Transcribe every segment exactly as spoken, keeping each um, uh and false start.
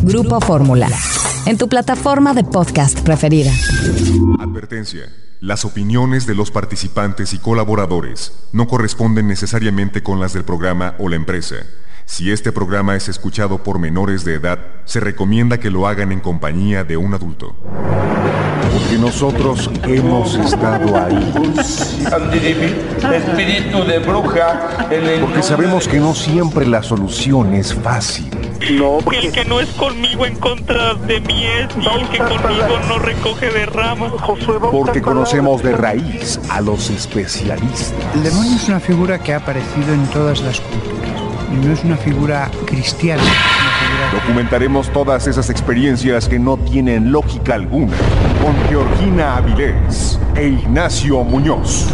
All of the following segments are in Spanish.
Grupo Fórmula, en tu plataforma de podcast preferida. Advertencia. Las opiniones de los participantes y colaboradores no corresponden necesariamente con las del programa o la empresa. Si este programa es escuchado por menores de edad, se recomienda que lo hagan en compañía de un adulto. Porque nosotros hemos estado ahí. Espíritu de bruja. Porque sabemos que no siempre la solución es fácil. No, porque el que no es conmigo en contra de mí es, y el que conmigo no recoge de ramas. Porque conocemos de raíz a los especialistas. El demonio es una figura que ha aparecido en todas las culturas. Y no es una figura cristiana. Es una figura... Documentaremos todas esas experiencias que no tienen lógica alguna con Georgina Avilés e Ignacio Muñoz.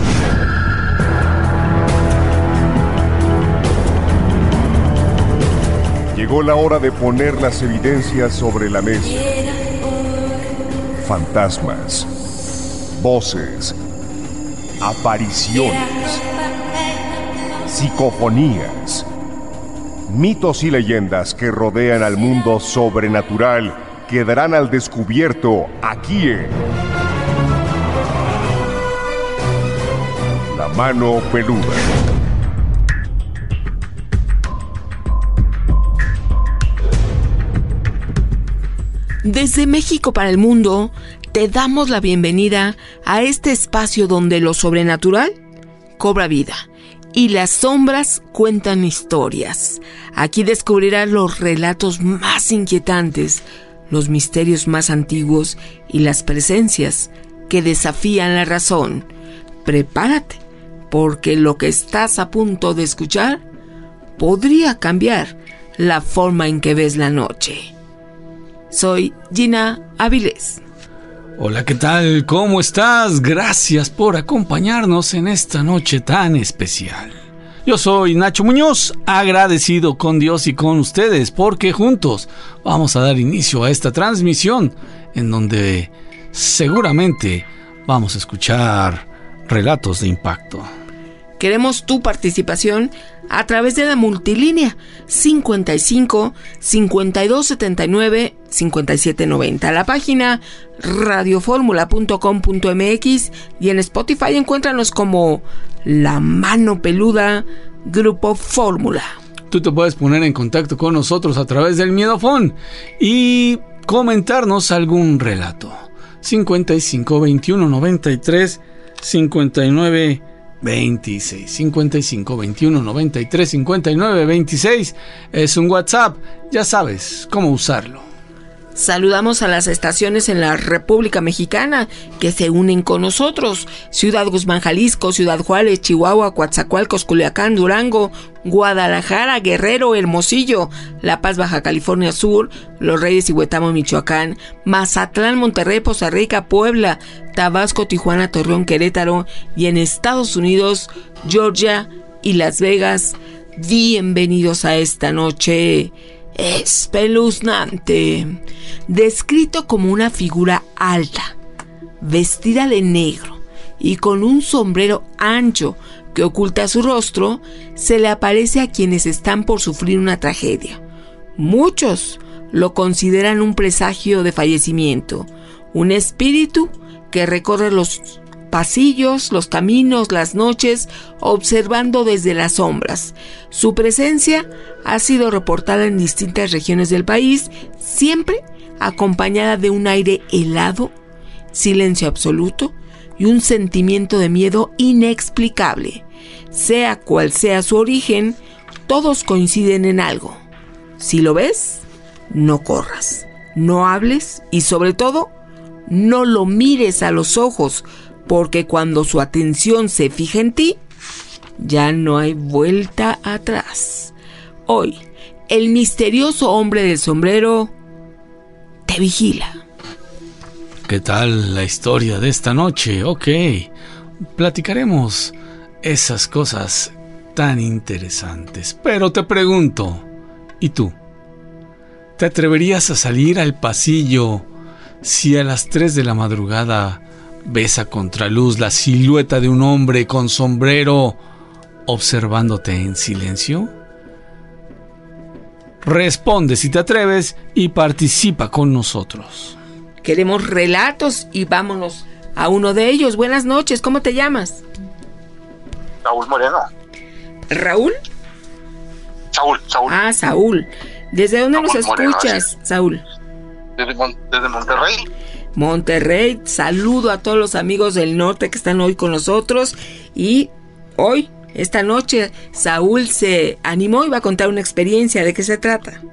Llegó la hora de poner las evidencias sobre la mesa. Fantasmas, voces, apariciones, psicofonías, mitos y leyendas que rodean al mundo sobrenatural quedarán al descubierto aquí en La Mano Peluda. Desde México para el mundo, te damos la bienvenida a este espacio donde lo sobrenatural cobra vida y las sombras cuentan historias. Aquí descubrirás los relatos más inquietantes, los misterios más antiguos y las presencias que desafían la razón. Prepárate, porque lo que estás a punto de escuchar podría cambiar la forma en que ves la noche. Soy Gina Avilés. Hola, ¿qué tal? ¿Cómo estás? Gracias por acompañarnos en esta noche tan especial. Yo soy Nacho Muñoz, agradecido con Dios y con ustedes porque juntos vamos a dar inicio a esta transmisión en donde seguramente vamos a escuchar relatos de impacto. Queremos tu participación a través de la multilínea cincuenta y cinco, cincuenta y dos setenta y nueve, cincuenta y siete noventa, la página radioformula punto com punto m x y en Spotify encuéntranos como La Mano Peluda, Grupo Fórmula. Tú te puedes poner en contacto con nosotros a través del Miedofón y comentarnos algún relato. cincuenta y cinco, veintiuno, noventa y tres, cincuenta y nueve veintiséis, cincuenta y cinco, veintiuno, noventa y tres, cincuenta y nueve veintiséis es un WhatsApp, ya sabes cómo usarlo. Saludamos a las estaciones en la República Mexicana que se unen con nosotros: Ciudad Guzmán, Jalisco, Ciudad Juárez, Chihuahua, Coatzacoalcos, Culiacán, Durango, Guadalajara, Guerrero, Hermosillo, La Paz, Baja California Sur, Los Reyes y Huetamo, Michoacán, Mazatlán, Monterrey, Poza Rica, Puebla, Tabasco, Tijuana, Torreón, Querétaro y en Estados Unidos, Georgia y Las Vegas. Bienvenidos a esta noche espeluznante. Descrito como una figura alta, vestida de negro y con un sombrero ancho que oculta su rostro, se le aparece a quienes están por sufrir una tragedia. Muchos lo consideran un presagio de fallecimiento, un espíritu que recorre los pasillos, los caminos, las noches, observando desde las sombras. Su presencia ha sido reportada en distintas regiones del país, siempre acompañada de un aire helado, silencio absoluto y un sentimiento de miedo inexplicable. Sea cual sea su origen, todos coinciden en algo. Si lo ves, no corras, no hables y sobre todo, no lo mires a los ojos, porque cuando su atención se fija en ti, ya no hay vuelta atrás. Hoy, el misterioso hombre del sombrero te vigila. ¿Qué tal la historia de esta noche? Ok, platicaremos esas cosas tan interesantes. Pero te pregunto, ¿y tú? ¿Te atreverías a salir al pasillo si a las tres de la madrugada ves a contraluz la silueta de un hombre con sombrero observándote en silencio? Responde si te atreves y participa con nosotros. Queremos relatos y vámonos a uno de ellos. Buenas noches, ¿cómo te llamas? Saúl Moreno. ¿Raúl? Saúl, Saúl. Ah, Saúl. ¿Desde dónde Saúl nos Moreno, escuchas, sí. Saúl? Desde, Mon- desde Monterrey. Monterrey. Saludo a todos los amigos del norte que están hoy con nosotros. Y hoy, esta noche, Saúl se animó y va a contar una experiencia. ¿De qué se trata?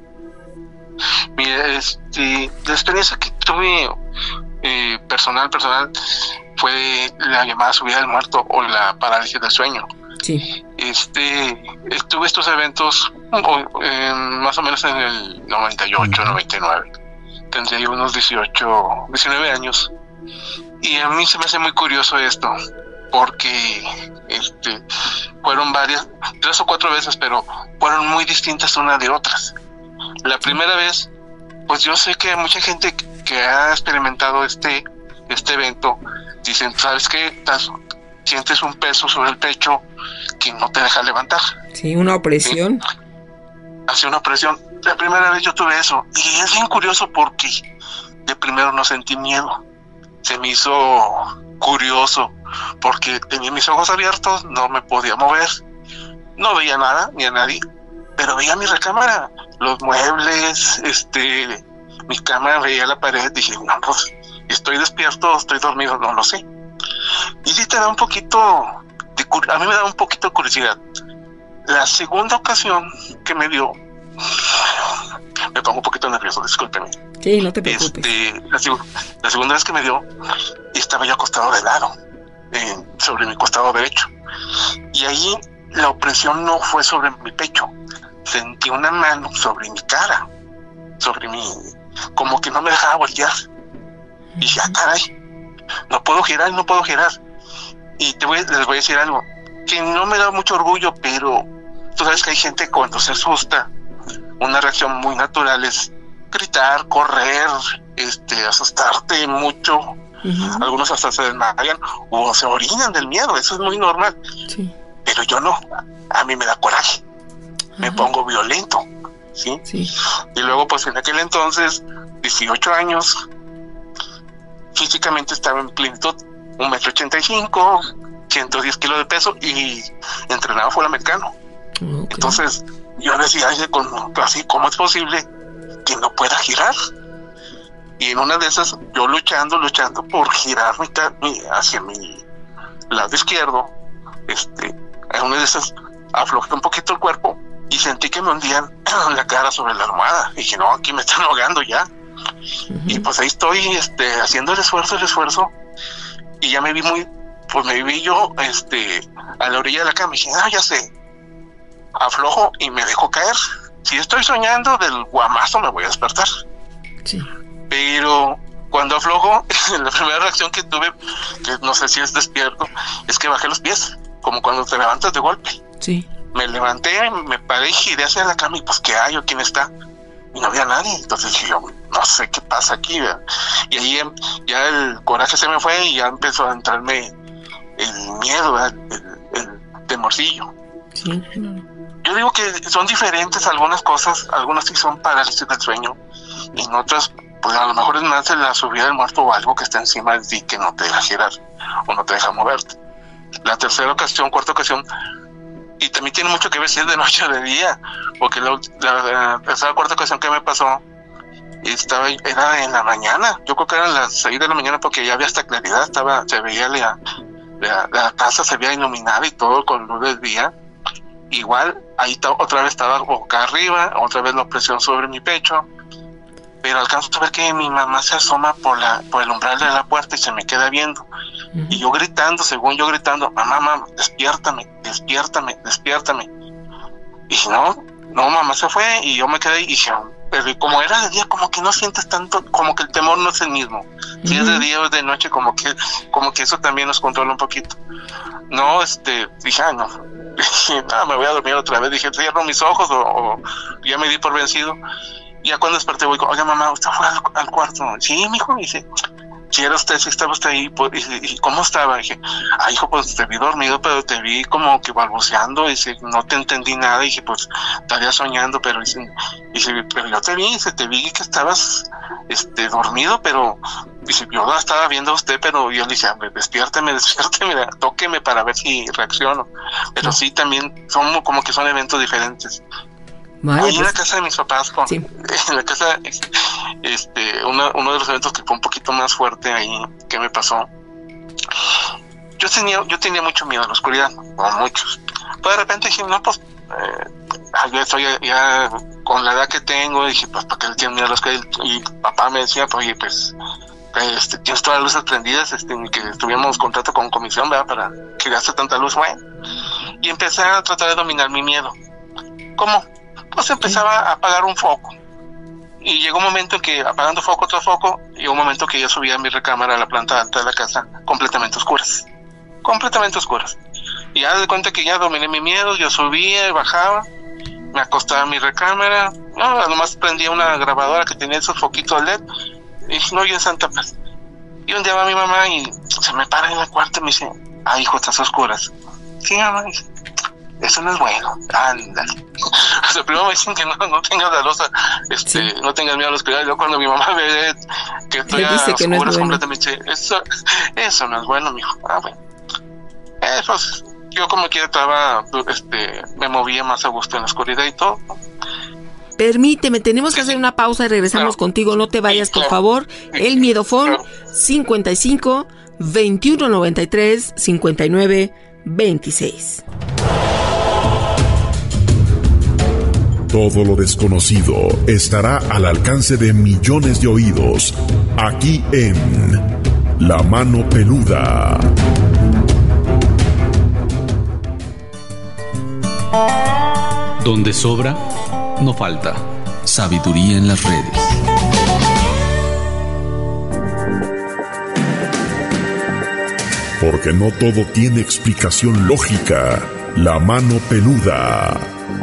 Mira, este, la experiencia que tuve eh, personal, personal, fue la llamada subida del muerto o la parálisis del sueño. Sí. Este, tuve estos eventos o, eh, más o menos en el noventa y ocho, noventa y nueve. Tendría yo unos dieciocho, diecinueve años. Y a mí se me hace muy curioso esto, porque este, fueron varias, tres o cuatro veces, pero fueron muy distintas unas de otras. La primera vez, pues yo sé que mucha gente que ha experimentado este, este evento, dicen, ¿sabes qué? Estás, sientes un peso sobre el pecho que no te deja levantar. Sí, una opresión. ¿Sí? Hace una opresión. La primera vez yo tuve eso. Y es bien curioso porque de primero no sentí miedo. Se me hizo curioso porque tenía mis ojos abiertos, no me podía mover. No veía nada, ni a nadie. Pero veía mi recámara, los muebles, este, mi cama, veía la pared. Dije, no, pues, estoy despierto, estoy dormido, no lo sé. Y sí te da un poquito de, a mí me da un poquito de curiosidad. La segunda ocasión que me dio, me pongo un poquito nervioso, discúlpeme. Sí, no te preocupes. Este, la, seg- la segunda vez que me dio, estaba yo acostado de lado, eh, sobre mi costado derecho. Y ahí la opresión no fue sobre mi pecho. Sentí una mano sobre mi cara, sobre mi, como que no me dejaba voltear. Y dije, ah, caray, no puedo girar, no puedo girar. Y te voy, les voy a decir algo, que no me da mucho orgullo, pero tú sabes que hay gente cuando se asusta, una reacción muy natural es gritar, correr, este, asustarte mucho. Uh-huh. Algunos hasta se desmayan o se orinan del miedo, eso es muy normal. Sí. Pero yo no, a mí me da coraje, uh-huh. Me pongo violento, ¿sí? Sí. Y luego pues en aquel entonces, dieciocho años, físicamente estaba en plenitud, un metro ochenta y cinco, ciento diez kilos de peso y entrenaba fuera americano. Okay. Entonces yo decía, así, ¿cómo es posible que no pueda girar? Y en una de esas, yo luchando, luchando por girar mi, mi, hacia mi lado izquierdo, este, en una de esas aflojé un poquito el cuerpo y sentí que me hundían la cara sobre la almohada. Y dije, no, aquí me están ahogando ya. Uh-huh. Y pues ahí estoy este, haciendo el esfuerzo, el esfuerzo. Y ya me vi muy, pues me vi yo este, a la orilla de la cama. Y dije, ah, ya sé. Aflojo y me dejo caer. Si estoy soñando, del guamazo me voy a despertar. Sí. Pero cuando aflojo, la primera reacción que tuve, que no sé si es despierto, es que bajé los pies, como cuando te levantas de golpe. Sí. Me levanté, me paré y giré hacia la cama y pues ¿qué hay o quién está? Y no había nadie. Entonces dije yo, no sé qué pasa aquí, ¿verdad? Y ahí ya el coraje se me fue y ya empezó a entrarme el miedo, ¿verdad? el, el temorcillo. Sí. Yo digo que son diferentes algunas cosas, algunas sí son parálisis del sueño, y en otras, pues a lo mejor es más la subida del muerto o algo que está encima de ti que no te deja girar o no te deja moverte. La tercera ocasión, cuarta ocasión, y también tiene mucho que ver si es de noche o de día, porque la, la, la tercera cuarta ocasión que me pasó estaba era en la mañana. Yo creo que eran las seis de la mañana porque ya había hasta claridad, estaba, se veía la, la, la casa se veía iluminada y todo con luz del día. Igual, ahí t- otra vez estaba boca arriba, otra vez la opresión sobre mi pecho, pero alcanzo a ver que mi mamá se asoma por la por el umbral de la puerta y se me queda viendo. Uh-huh. Y yo gritando, según yo gritando, mamá, mamá, despiértame, despiértame, despiértame. Y no, no, mamá se fue y yo me quedé y dije, pero como era de día, como que no sientes tanto, como que el temor no es el mismo. Uh-huh. Si es de día o es de noche, como que, como que eso también nos controla un poquito. No, este, dije, ah, no. no, me voy a dormir otra vez. Dije, cierro mis ojos o, o ya me di por vencido. Y ya cuando desperté voy, oiga mamá, ¿usted fue al, al cuarto? Sí, mijo. Y dice, si era usted, si estaba usted ahí, pues, y, y ¿cómo estaba? Y dije, ah, hijo, pues te vi dormido, pero te vi como que balbuceando, y dice, no te entendí nada, y dije, pues, estaría soñando, pero dice, dice, pero yo te vi, dice, te vi que estabas, este, dormido, pero, dice, yo la estaba viendo a usted, pero yo le dije, despiérteme, despiérteme, tóqueme para ver si reacciono, pero sí, también, son como que son eventos diferentes. Vaya, ahí en pues, la casa de mis papás, con, sí. en la casa, este, uno, uno de los eventos que fue un poquito más fuerte ahí, que me pasó, yo tenía, yo tenía mucho miedo a la oscuridad, o muchos, pero de repente dije, no, pues, eh, yo estoy ya, ya con la edad que tengo, dije, pues, ¿para qué le tienen miedo a la oscuridad? Y papá me decía, pues, oye, pues, este, tienes todas las luces prendidas, este, que tuviéramos contrato con comisión, ¿verdad? Para que gaste tanta luz, bueno, y empecé a tratar de dominar mi miedo. ¿Cómo? Pues empezaba a apagar un foco, y llegó un momento en que apagando foco tras foco, llegó un momento que yo subía a mi recámara a la planta alta de la casa completamente oscuras, completamente oscuras, y ya de cuenta que ya dominé mi miedo, yo subía y bajaba, me acostaba en mi recámara, no, nomás prendía una grabadora que tenía esos foquitos L E D, y no, yo en santa paz. Y un día va mi mamá y se me para en la cuarta y me dice, ah, hijo, estás a oscuras. Sí, mamá, dice, eso no es bueno, ándale. O sea, primero me dicen que no, no tengas la luz, este, sí. no tengas miedo a la oscuridad, y luego cuando mi mamá ve que estoy a oscuras no es bueno. completamente, eso, eso no es bueno, mijo. Ah, bueno. Eh, pues, yo como quiera estaba, este, me movía más a gusto en la oscuridad y todo. Permíteme, tenemos que hacer una pausa y regresamos claro. contigo, no te vayas, por favor. El Miedofón, claro. cincuenta y cinco, veintiuno noventa y tres, cincuenta y nueve, veintiséis. Todo lo desconocido estará al alcance de millones de oídos, aquí en La Mano Peluda. Donde sobra, no falta. Sabiduría en las redes. Porque no todo tiene explicación lógica. La Mano Peluda.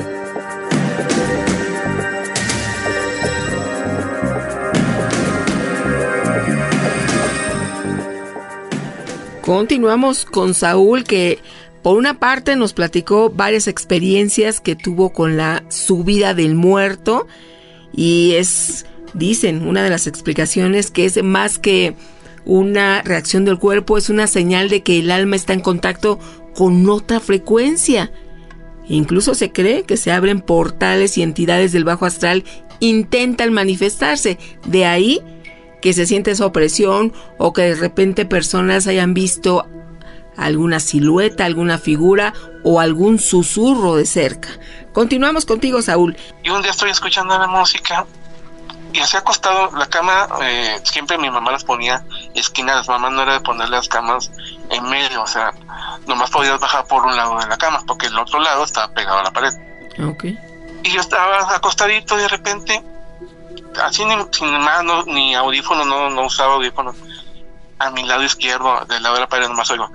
Continuamos con Saúl, que por una parte nos platicó varias experiencias que tuvo con la subida del muerto, y es, dicen, una de las explicaciones que es más que una reacción del cuerpo, es una señal de que el alma está en contacto con otra frecuencia. Incluso se cree que se abren portales y entidades del bajo astral intentan manifestarse. De ahí que se siente esa opresión, o que de repente personas hayan visto alguna silueta, alguna figura o algún susurro de cerca. Continuamos contigo, Saúl. Y un día estoy escuchando la música y así acostado, la cama, eh, siempre mi mamá las ponía esquinas, mamá no era de poner las camas en medio, o sea, nomás podías bajar por un lado de la cama, porque el otro lado estaba pegado a la pared. Okay. Y yo estaba acostadito y de repente, así ni, sin más, no, ni audífono, no, no usaba audífono, a mi lado izquierdo, del lado de la pared, nomás oigo,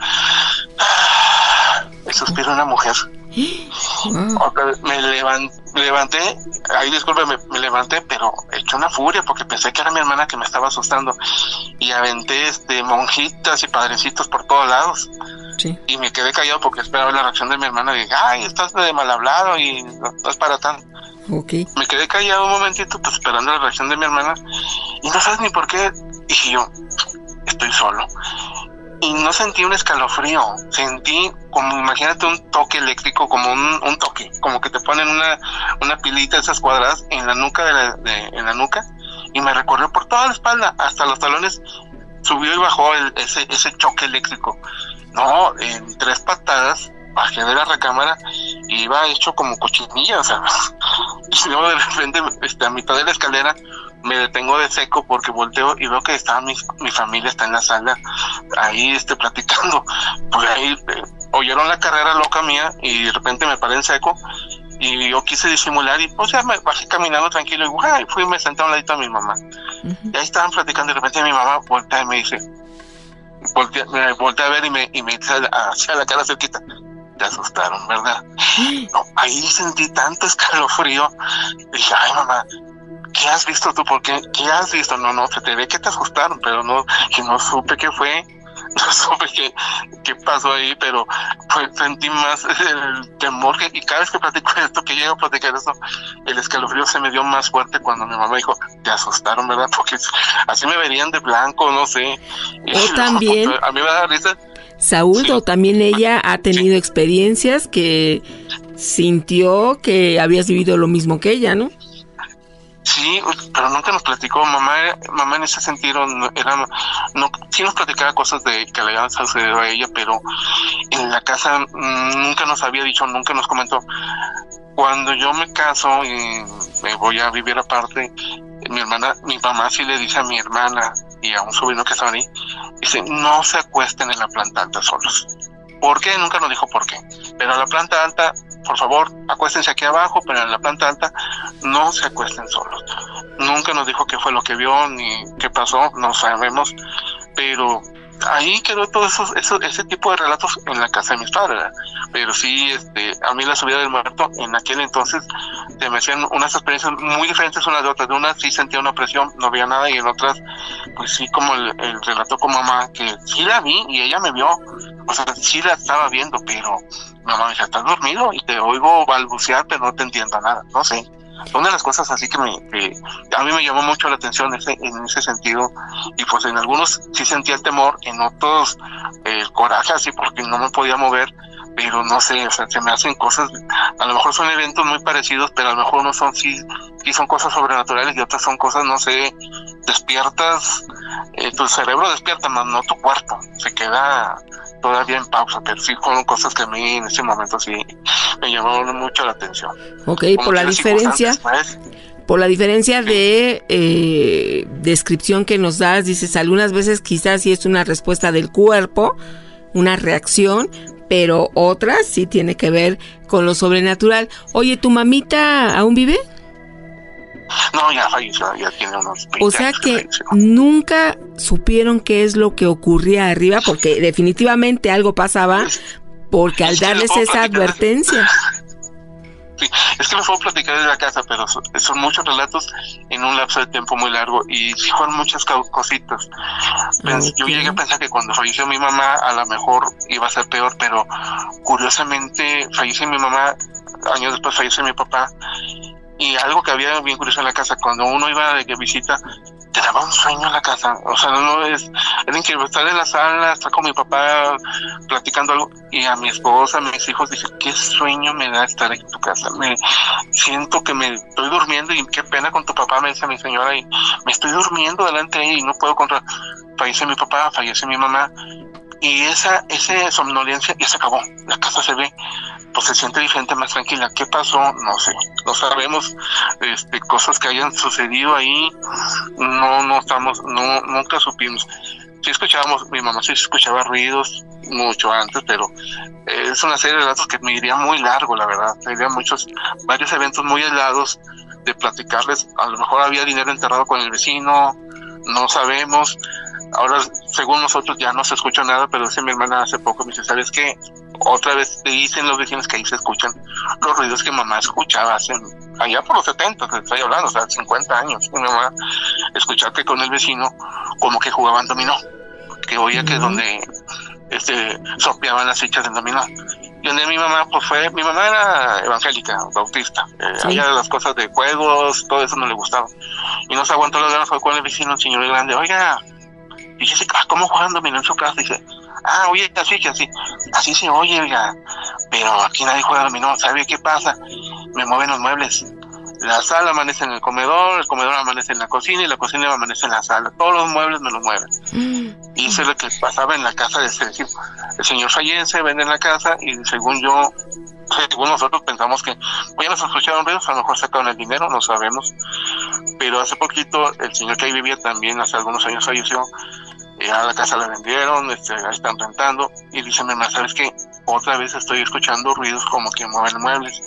ah, el suspiro de una mujer. Wow. Me levanté, levanté, ahí disculpe, me, me levanté, pero hecho una furia, porque pensé que era mi hermana que me estaba asustando, y aventé este monjitas y padrecitos por todos lados. Sí. Y me quedé callado porque esperaba la reacción de mi hermana, y dije, ay, estás de mal hablado y no, no es para tanto. Okay. Me quedé callado un momentito, pues esperando la reacción de mi hermana, y no sabes ni por qué, dije yo, estoy solo. Y no sentí un escalofrío, sentí como, imagínate un toque eléctrico, como un, un toque, como que te ponen una, una pilita de esas cuadradas en la nuca de la, de, en la nuca, y me recorrió por toda la espalda, hasta los talones, subió y bajó el, ese, ese choque eléctrico. No, en tres patadas bajé de la recámara y iba hecho como cochinilla, o sea, y luego de repente, este, a mitad de la escalera, me detengo de seco porque volteo y veo que estaba mi, mi familia está en la sala ahí este platicando. Pues ahí eh, oyeron la carrera loca mía y de repente me paré en seco y yo quise disimular y pues ya me bajé caminando tranquilo y guay, fui y me senté a un ladito a mi mamá. Uh-huh. Y ahí estaban platicando y de repente mi mamá voltea y me dice, voltea, me voltea a ver y me, y me dice hacia la cara cerquita, te asustaron, ¿verdad? No, ahí sentí tanto escalofrío, dije, ay mamá, ¿qué has visto tú? ¿Por qué? ¿Qué has visto? No, no, se te ve que te asustaron, pero no, que no supe qué fue, no supe qué, qué pasó ahí, pero pues sentí más el temor, que, y cada vez que platico esto, que llego a platicar esto, el escalofrío se me dio más fuerte cuando mi mamá dijo, te asustaron, ¿verdad? Porque así me verían de blanco, no sé. O también, a mí me da risa. Saúl, Sí. o también ella ha tenido experiencias que sintió que habías vivido lo mismo que ella, ¿no? Sí, pero nunca nos platicó. Mamá, mamá en ese sentido era, no, sí nos platicaba cosas de que le habían sucedido a ella, pero en la casa mm, nunca nos había dicho, nunca nos comentó. Cuando yo me caso y me voy a vivir aparte, mi hermana, mi mamá sí le dice a mi hermana y a un sobrino que estaba ahí, dice, no se acuesten en la planta alta solos. ¿Por qué? Nunca nos dijo por qué. Pero en la planta alta, por favor, acuéstense aquí abajo, pero en la planta alta no se acuesten solos. Nunca nos dijo qué fue lo que vio ni qué pasó, no sabemos, pero ahí quedó todo eso, eso, ese tipo de relatos en la casa de mis padres, ¿verdad? Pero sí, este, a mí la subida del muerto en aquel entonces se me hacían unas experiencias muy diferentes unas de otras. De unas sí sentía una presión, no veía nada, y en otras, pues sí, como el, el relato con mamá, que sí la vi y ella me vio, o sea, sí la estaba viendo, pero mamá me decía, ¿estás dormido? Y te oigo balbucear, pero no te entiendo nada, no sé. Una de las cosas así que, me, que a mí me llamó mucho la atención ese, en ese sentido, y pues en algunos sí sentía el temor, en otros el eh, coraje así porque no me podía mover, pero no sé, o sea, se me hacen cosas, a lo mejor son eventos muy parecidos, pero a lo mejor unos son sí, sí son cosas sobrenaturales y otras son cosas, no sé, despiertas, eh, tu cerebro despierta, más no tu cuerpo, se queda todavía en pausa, pero sí fueron cosas que a mí en ese momento sí me llamaron mucho la atención. Ok, por la diferencia, por la diferencia de eh, descripción que nos das, dices, algunas veces quizás sí es una respuesta del cuerpo, una reacción, pero otras sí tiene que ver con lo sobrenatural. Oye, ¿tu mamita aún vive? No, ya falleció, ya tiene unos veinte O sea años que falleció. nunca supieron qué es lo que ocurría arriba, porque definitivamente algo pasaba, porque al Es que les darles puedo esa platicar desde- advertencia. Sí, es que les puedo platicar de la casa, pero son, son muchos relatos en un lapso de tiempo muy largo y sí fueron muchas ca- cositas. Pens- Yo Ok. llegué a pensar que cuando falleció mi mamá a lo mejor iba a ser peor, pero curiosamente falleció mi mamá, años después falleció mi papá, y algo que había bien curioso en la casa, cuando uno iba de visita, te daba un sueño en la casa, o sea, no es, era increíble estar en la sala, estar con mi papá platicando algo, y a mi esposa, a mis hijos, dije, qué sueño me da estar en tu casa, me siento que me estoy durmiendo y qué pena con tu papá, me dice mi señora, y me estoy durmiendo delante de ella y no puedo controlar, fallece mi papá, fallece mi mamá, y esa, esa somnolencia ya se acabó, la casa se ve, pues se siente diferente, más tranquila. ¿Qué pasó? No sé, no sabemos, este, cosas que hayan sucedido ahí, no, no estamos, no, nunca supimos. Sí escuchábamos, mi mamá sí escuchaba ruidos mucho antes, pero eh, es una serie de datos que me iría muy largo, la verdad, sería muchos, varios eventos muy aislados de platicarles, a lo mejor había dinero enterrado con el vecino, no sabemos. Ahora, según nosotros, ya no se escucha nada, pero dice mi hermana hace poco, me dice, ¿sabes qué? Otra vez te dicen los vecinos que ahí se escuchan los ruidos que mamá escuchaba hace, allá por los setenta, te estoy hablando, o sea, cincuenta años. Mi mamá escuchaba que con el vecino como que jugaban dominó, que oía que es donde este, sopeaban las fichas del dominó. Y donde mi mamá, pues fue, mi mamá era evangélica, bautista, eh, Sí. allá de las cosas de juegos, todo eso no le gustaba. Y no se aguantó las ganas, fue con el vecino, el señor grande, oiga, y dice, ah, ¿cómo juegan dominó en su casa? Dice, ah, oye, así que así, así se oye, oiga, pero aquí nadie juega dominó, ¿sabe qué pasa? Me mueven los muebles. La sala amanece en el comedor, el comedor amanece en la cocina y la cocina amanece en la sala. Todos los muebles me los mueven. Y eso es lo que pasaba en la casa de ese vecino. El señor fallece, vende en la casa y según yo, según nosotros pensamos que, pues ya nos escucharon ruidos, a lo mejor sacaron el dinero, no sabemos. Pero hace poquito el señor que ahí vivía también, hace algunos años falleció. Ya la casa la vendieron, este, la están rentando y dice mi mamá, ¿sabes qué? Otra vez estoy escuchando ruidos como que mueven muebles.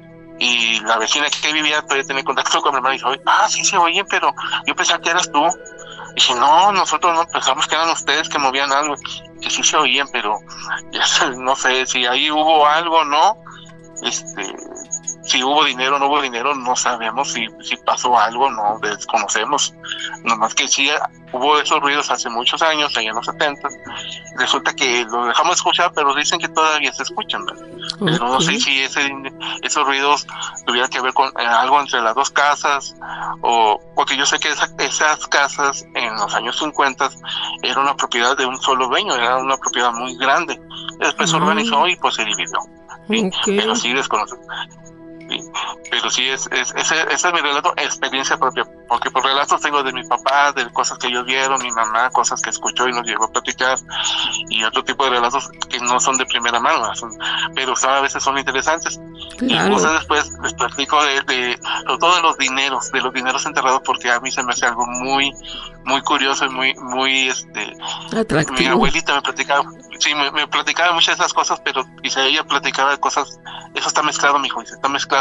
Y la vecina que vivía todavía tenía contacto con mi hermana y dice, ah, sí se oyen, pero yo pensaba que eras tú. Y dije, no, nosotros no pensamos que eran ustedes que movían algo, que sí se oían, pero ya sé, no sé si ahí hubo algo o no. Este, si hubo dinero o no hubo dinero, no sabemos. Si, si pasó algo, no desconocemos. Nomás que sí hubo esos ruidos hace muchos años, allá en los setenta. Resulta que lo dejamos de escuchar, pero dicen que todavía se escuchan, ¿verdad? Okay. Pero no sé si ese, esos ruidos tuvieran que ver con eh, algo entre las dos casas, o porque yo sé que esa, esas casas en los años cincuenta era una propiedad de un solo dueño, era una propiedad muy grande. Después uh-huh. se organizó y pues se dividió. ¿Sí? Okay. Pero sí desconozco. Sí. Pero sí, es, es, ese, ese es mi relato, experiencia propia, porque por relatos tengo de mi papá, de cosas que ellos vieron, mi mamá, cosas que escuchó y nos llegó a platicar, y otro tipo de relatos que no son de primera mano, son, pero son, a veces son interesantes. Claro. Y cosas después les platico de, de, sobre todo de los dineros, de los dineros enterrados, porque a mí se me hace algo muy, muy curioso y muy, muy, este, atractivo. Mi abuelita me platicaba, sí, me, me platicaba muchas de esas cosas, pero dice, ella platicaba de cosas, eso está mezclado, mijo, dice, está mezclado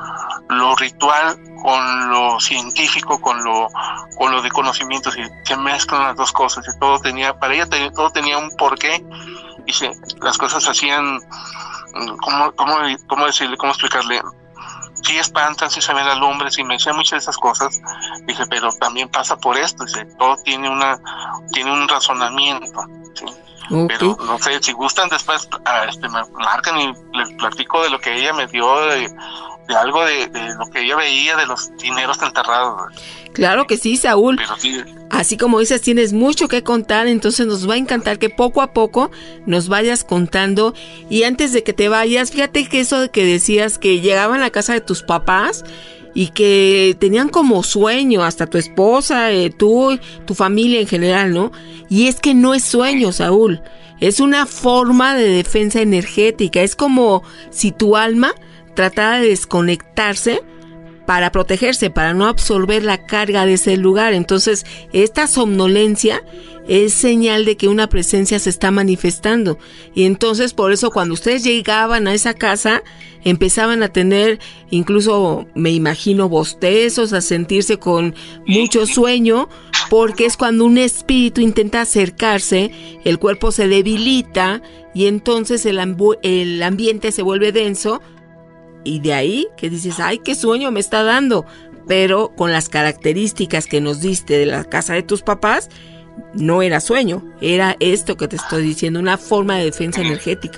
lo ritual con lo científico, con lo con lo de conocimientos, y se mezclan las dos cosas, y todo tenía, para ella tenía, todo tenía un porqué, y se, las cosas se hacían, ¿cómo, cómo, cómo decirle, cómo explicarle? Sí espantan, sí se ven las lumbres, y me decía muchas de esas cosas, dije, pero también pasa por esto, dice, todo tiene una, tiene un razonamiento, ¿sí? Okay. Pero no sé, si gustan después uh, este, me marcan y les platico de lo que ella me dio, de, de algo de, de lo que ella veía de los dineros enterrados. Claro que sí, Saúl. Pero sí, así como dices, tienes mucho que contar, entonces nos va a encantar que poco a poco nos vayas contando. Y antes de que te vayas, fíjate que eso de que decías que llegaban a casa de tus papás y que tenían como sueño, hasta tu esposa, eh, tú, tu familia en general, ¿no? Y es que no es sueño, Saúl, es una forma de defensa energética, es como si tu alma tratara de desconectarse para protegerse, para no absorber la carga de ese lugar. Entonces, esta somnolencia es señal de que una presencia se está manifestando. Y entonces, por eso, cuando ustedes llegaban a esa casa, empezaban a tener, incluso, me imagino, bostezos, a sentirse con mucho sueño, porque es cuando un espíritu intenta acercarse, el cuerpo se debilita, y entonces el, ambu- el ambiente se vuelve denso, y de ahí que dices, ay, qué sueño me está dando, pero con las características que nos diste de la casa de tus papás, no era sueño, era esto que te estoy diciendo, una forma de defensa energética.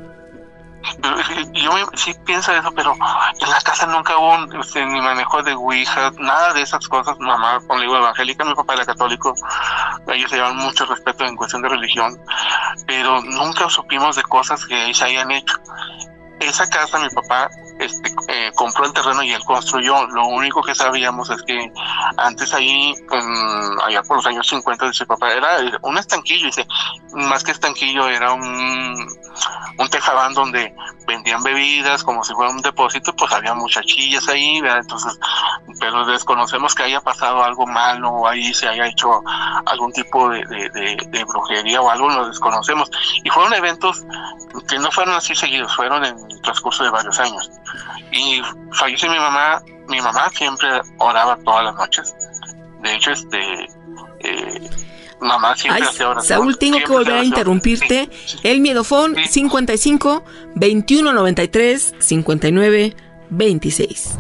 Yo sí pienso eso, pero en la casa nunca hubo un, este, ni manejo de ouija, nada de esas cosas. Mamá, con la evangélica, mi papá era católico, ellos se llevan mucho respeto en cuestión de religión, pero nunca supimos de cosas que se hayan hecho. Esa casa mi papá este, eh, compró el terreno y él construyó. Lo único que sabíamos es que antes ahí, um, allá por los años cincuenta, dice papá, era un estanquillo, dice, más que estanquillo era un, un tejabán donde vendían bebidas como si fuera un depósito, pues había muchachillas ahí, ¿verdad? Entonces, pero desconocemos que haya pasado algo malo o ahí se haya hecho algún tipo de, de, de, de brujería o algo, lo desconocemos. Y fueron eventos que no fueron así seguidos, fueron en el transcurso de varios años. Y falleció mi mamá, mi mamá siempre oraba todas las noches. De hecho, este eh, mamá siempre Ay, hacía oración. Saúl, tengo que volver a interrumpirte. Sí, sí. El miedofón sí. cincuenta y cinco, veintiuno noventa y tres, cincuenta y nueve, veintiséis.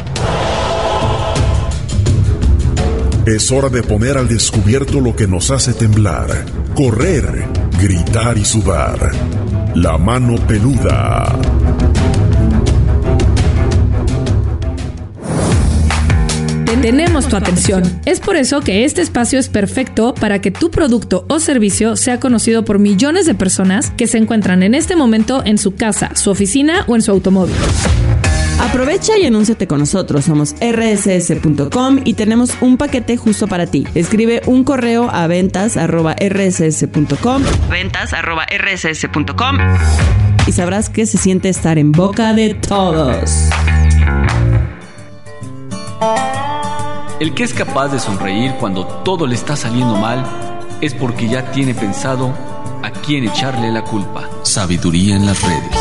Es hora de poner al descubierto lo que nos hace temblar, correr, gritar y sudar. La mano peluda. Tenemos tu atención. Es por eso que este espacio es perfecto para que tu producto o servicio sea conocido por millones de personas que se encuentran en este momento en su casa, su oficina o en su automóvil. Aprovecha y anúnciate con nosotros. Somos erre ese ese punto com y tenemos un paquete justo para ti. Escribe un correo a ventas arroba erre ese ese punto com ventas arroba erre ese ese punto com y sabrás que se siente estar en boca de todos. El que es capaz de sonreír cuando todo le está saliendo mal es porque ya tiene pensado a quién echarle la culpa. Sabiduría en las redes.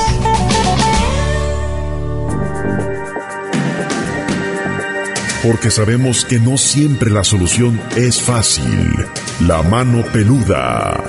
Porque sabemos que no siempre la solución es fácil. La mano peluda.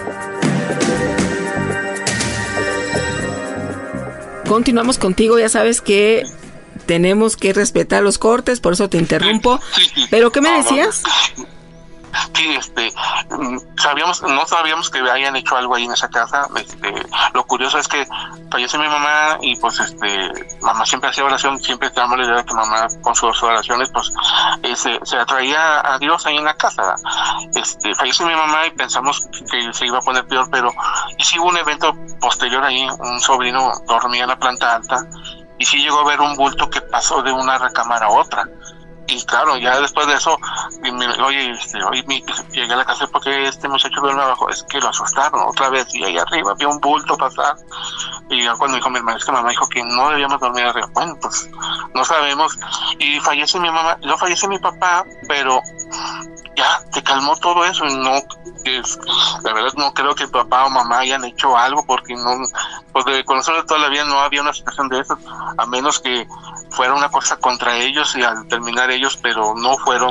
Continuamos contigo, ya sabes que tenemos que respetar los cortes, por eso te interrumpo. Sí, sí. ¿Pero qué me No, decías? no. Sí, este, sabíamos, no sabíamos que hayan hecho algo ahí en esa casa. Este, lo curioso es que falleció mi mamá y pues este, mamá siempre hacía oración, siempre teníamos la idea de que mamá con sus oraciones pues eh, se, se atraía a Dios ahí en la casa. Este, falleció mi mamá y pensamos que se iba a poner peor, pero y sí hubo un evento posterior ahí, un sobrino dormía en la planta alta y sí llegó a ver un bulto que pasó de una recámara a otra. Y claro, ya después de eso, me, oye, este, oye, mi, llegué a la casa porque este muchacho duerme abajo, es que lo asustaron otra vez, y ahí arriba había un bulto pasar, y ya cuando dijo mi hermano, es que mamá dijo que no debíamos dormir arriba, bueno, pues, no sabemos, y fallece mi mamá, no fallece mi papá, pero ya, te calmó todo eso, y no, es, la verdad no creo que papá o mamá hayan hecho algo, porque no, pues de conocerlo toda la vida no había una situación de eso, a menos que fuera una cosa contra ellos y al terminar ellos, pero no fueron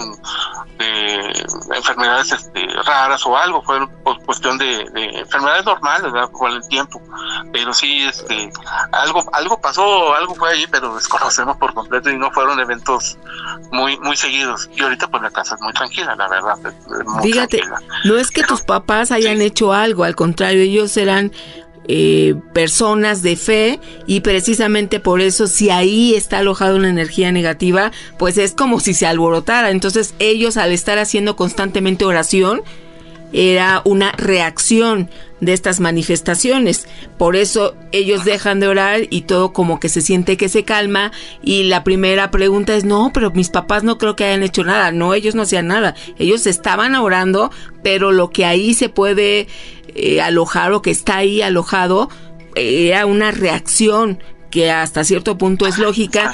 de enfermedades este, raras o algo, fueron por cuestión de, de enfermedades normales, ¿verdad? Con el tiempo, pero sí, este, algo, algo pasó, algo fue ahí, pero desconocemos por completo y no fueron eventos muy, muy seguidos. Y ahorita pues la casa es muy tranquila, la verdad. Es muy Fíjate, tranquila. No es que tus papás hayan sí. hecho algo, al contrario, ellos eran Eh, personas de fe y precisamente por eso si ahí está alojada una energía negativa, pues es como si se alborotara. Entonces ellos, al estar haciendo constantemente oración, era una reacción de estas manifestaciones. Por eso ellos dejan de orar y todo como que se siente que se calma, y la primera pregunta es, no, pero mis papás no creo que hayan hecho nada. No, ellos no hacían nada, ellos estaban orando, pero lo que ahí se puede eh, alojar, o que está ahí alojado, eh, era una reacción que hasta cierto punto es lógica.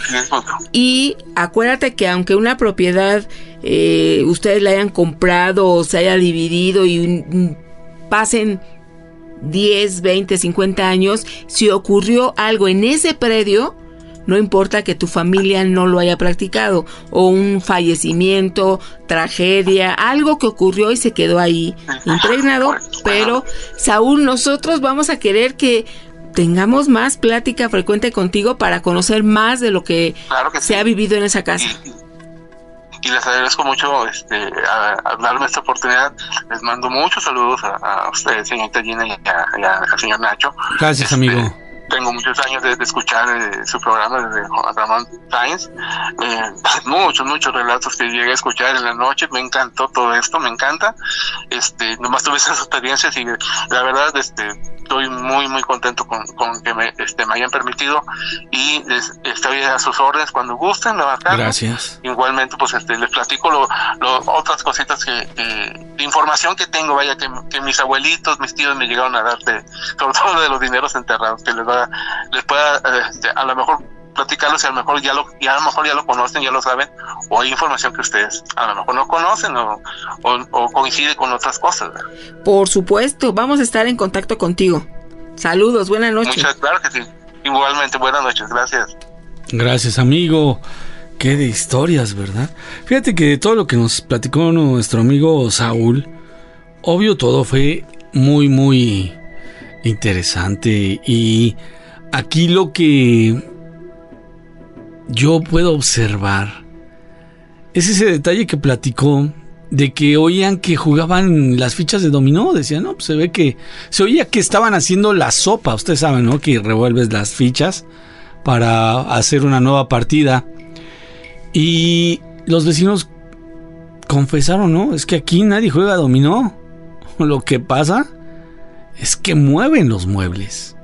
Y acuérdate que aunque una propiedad eh, ustedes la hayan comprado o se haya dividido y um, pasen diez, veinte, cincuenta años, si ocurrió algo en ese predio, no importa que tu familia no lo haya practicado, o un fallecimiento, tragedia, algo que ocurrió y se quedó ahí impregnado. Pero Saúl, nosotros vamos a querer que tengamos más plática frecuente contigo para conocer más de lo que, claro que se sí. ha vivido en esa casa. Y, y les agradezco mucho este, a, a darme esta oportunidad. Les mando muchos saludos a, a ustedes, señorita Gina, y a, y a, al señor Nacho. Gracias, este, amigo. Tengo muchos años de, de escuchar eh, su programa desde Juan Ramón Sáenz. Eh, muchos, muchos relatos que llegué a escuchar en la noche. Me encantó todo esto, me encanta. Este, nomás tuve esas experiencias y la verdad, este, estoy muy, muy contento con, con que me, este, me hayan permitido, y les, estoy a sus órdenes cuando gusten. La verdad, gracias. Igualmente, pues, este, les platico lo, lo, otras cositas que, que, de información que tengo, vaya, que, que mis abuelitos, mis tíos me llegaron a dar, de, sobre todo de los dineros enterrados, que les va les pueda este, a lo mejor platicarlos, y a lo mejor ya lo ya a lo mejor ya lo conocen, ya lo saben, o hay información que ustedes a lo mejor no conocen, o, o, o coincide con otras cosas, ¿verdad? Por supuesto, vamos a estar en contacto contigo. Saludos, buenas noches. Muchas, claro que sí. Igualmente, buenas noches, gracias. Gracias, amigo. Qué de historias, ¿verdad? Fíjate que de todo lo que nos platicó nuestro amigo Saúl, obvio todo fue muy, muy interesante, y aquí lo que yo puedo observar es ese detalle que platicó de que oían que jugaban las fichas de dominó. Decían, no, pues se ve que se oía que estaban haciendo la sopa. Ustedes saben, ¿no? Que revuelves las fichas para hacer una nueva partida, y los vecinos confesaron, ¿no? Es que aquí nadie juega dominó. Lo que pasa es que mueven los muebles.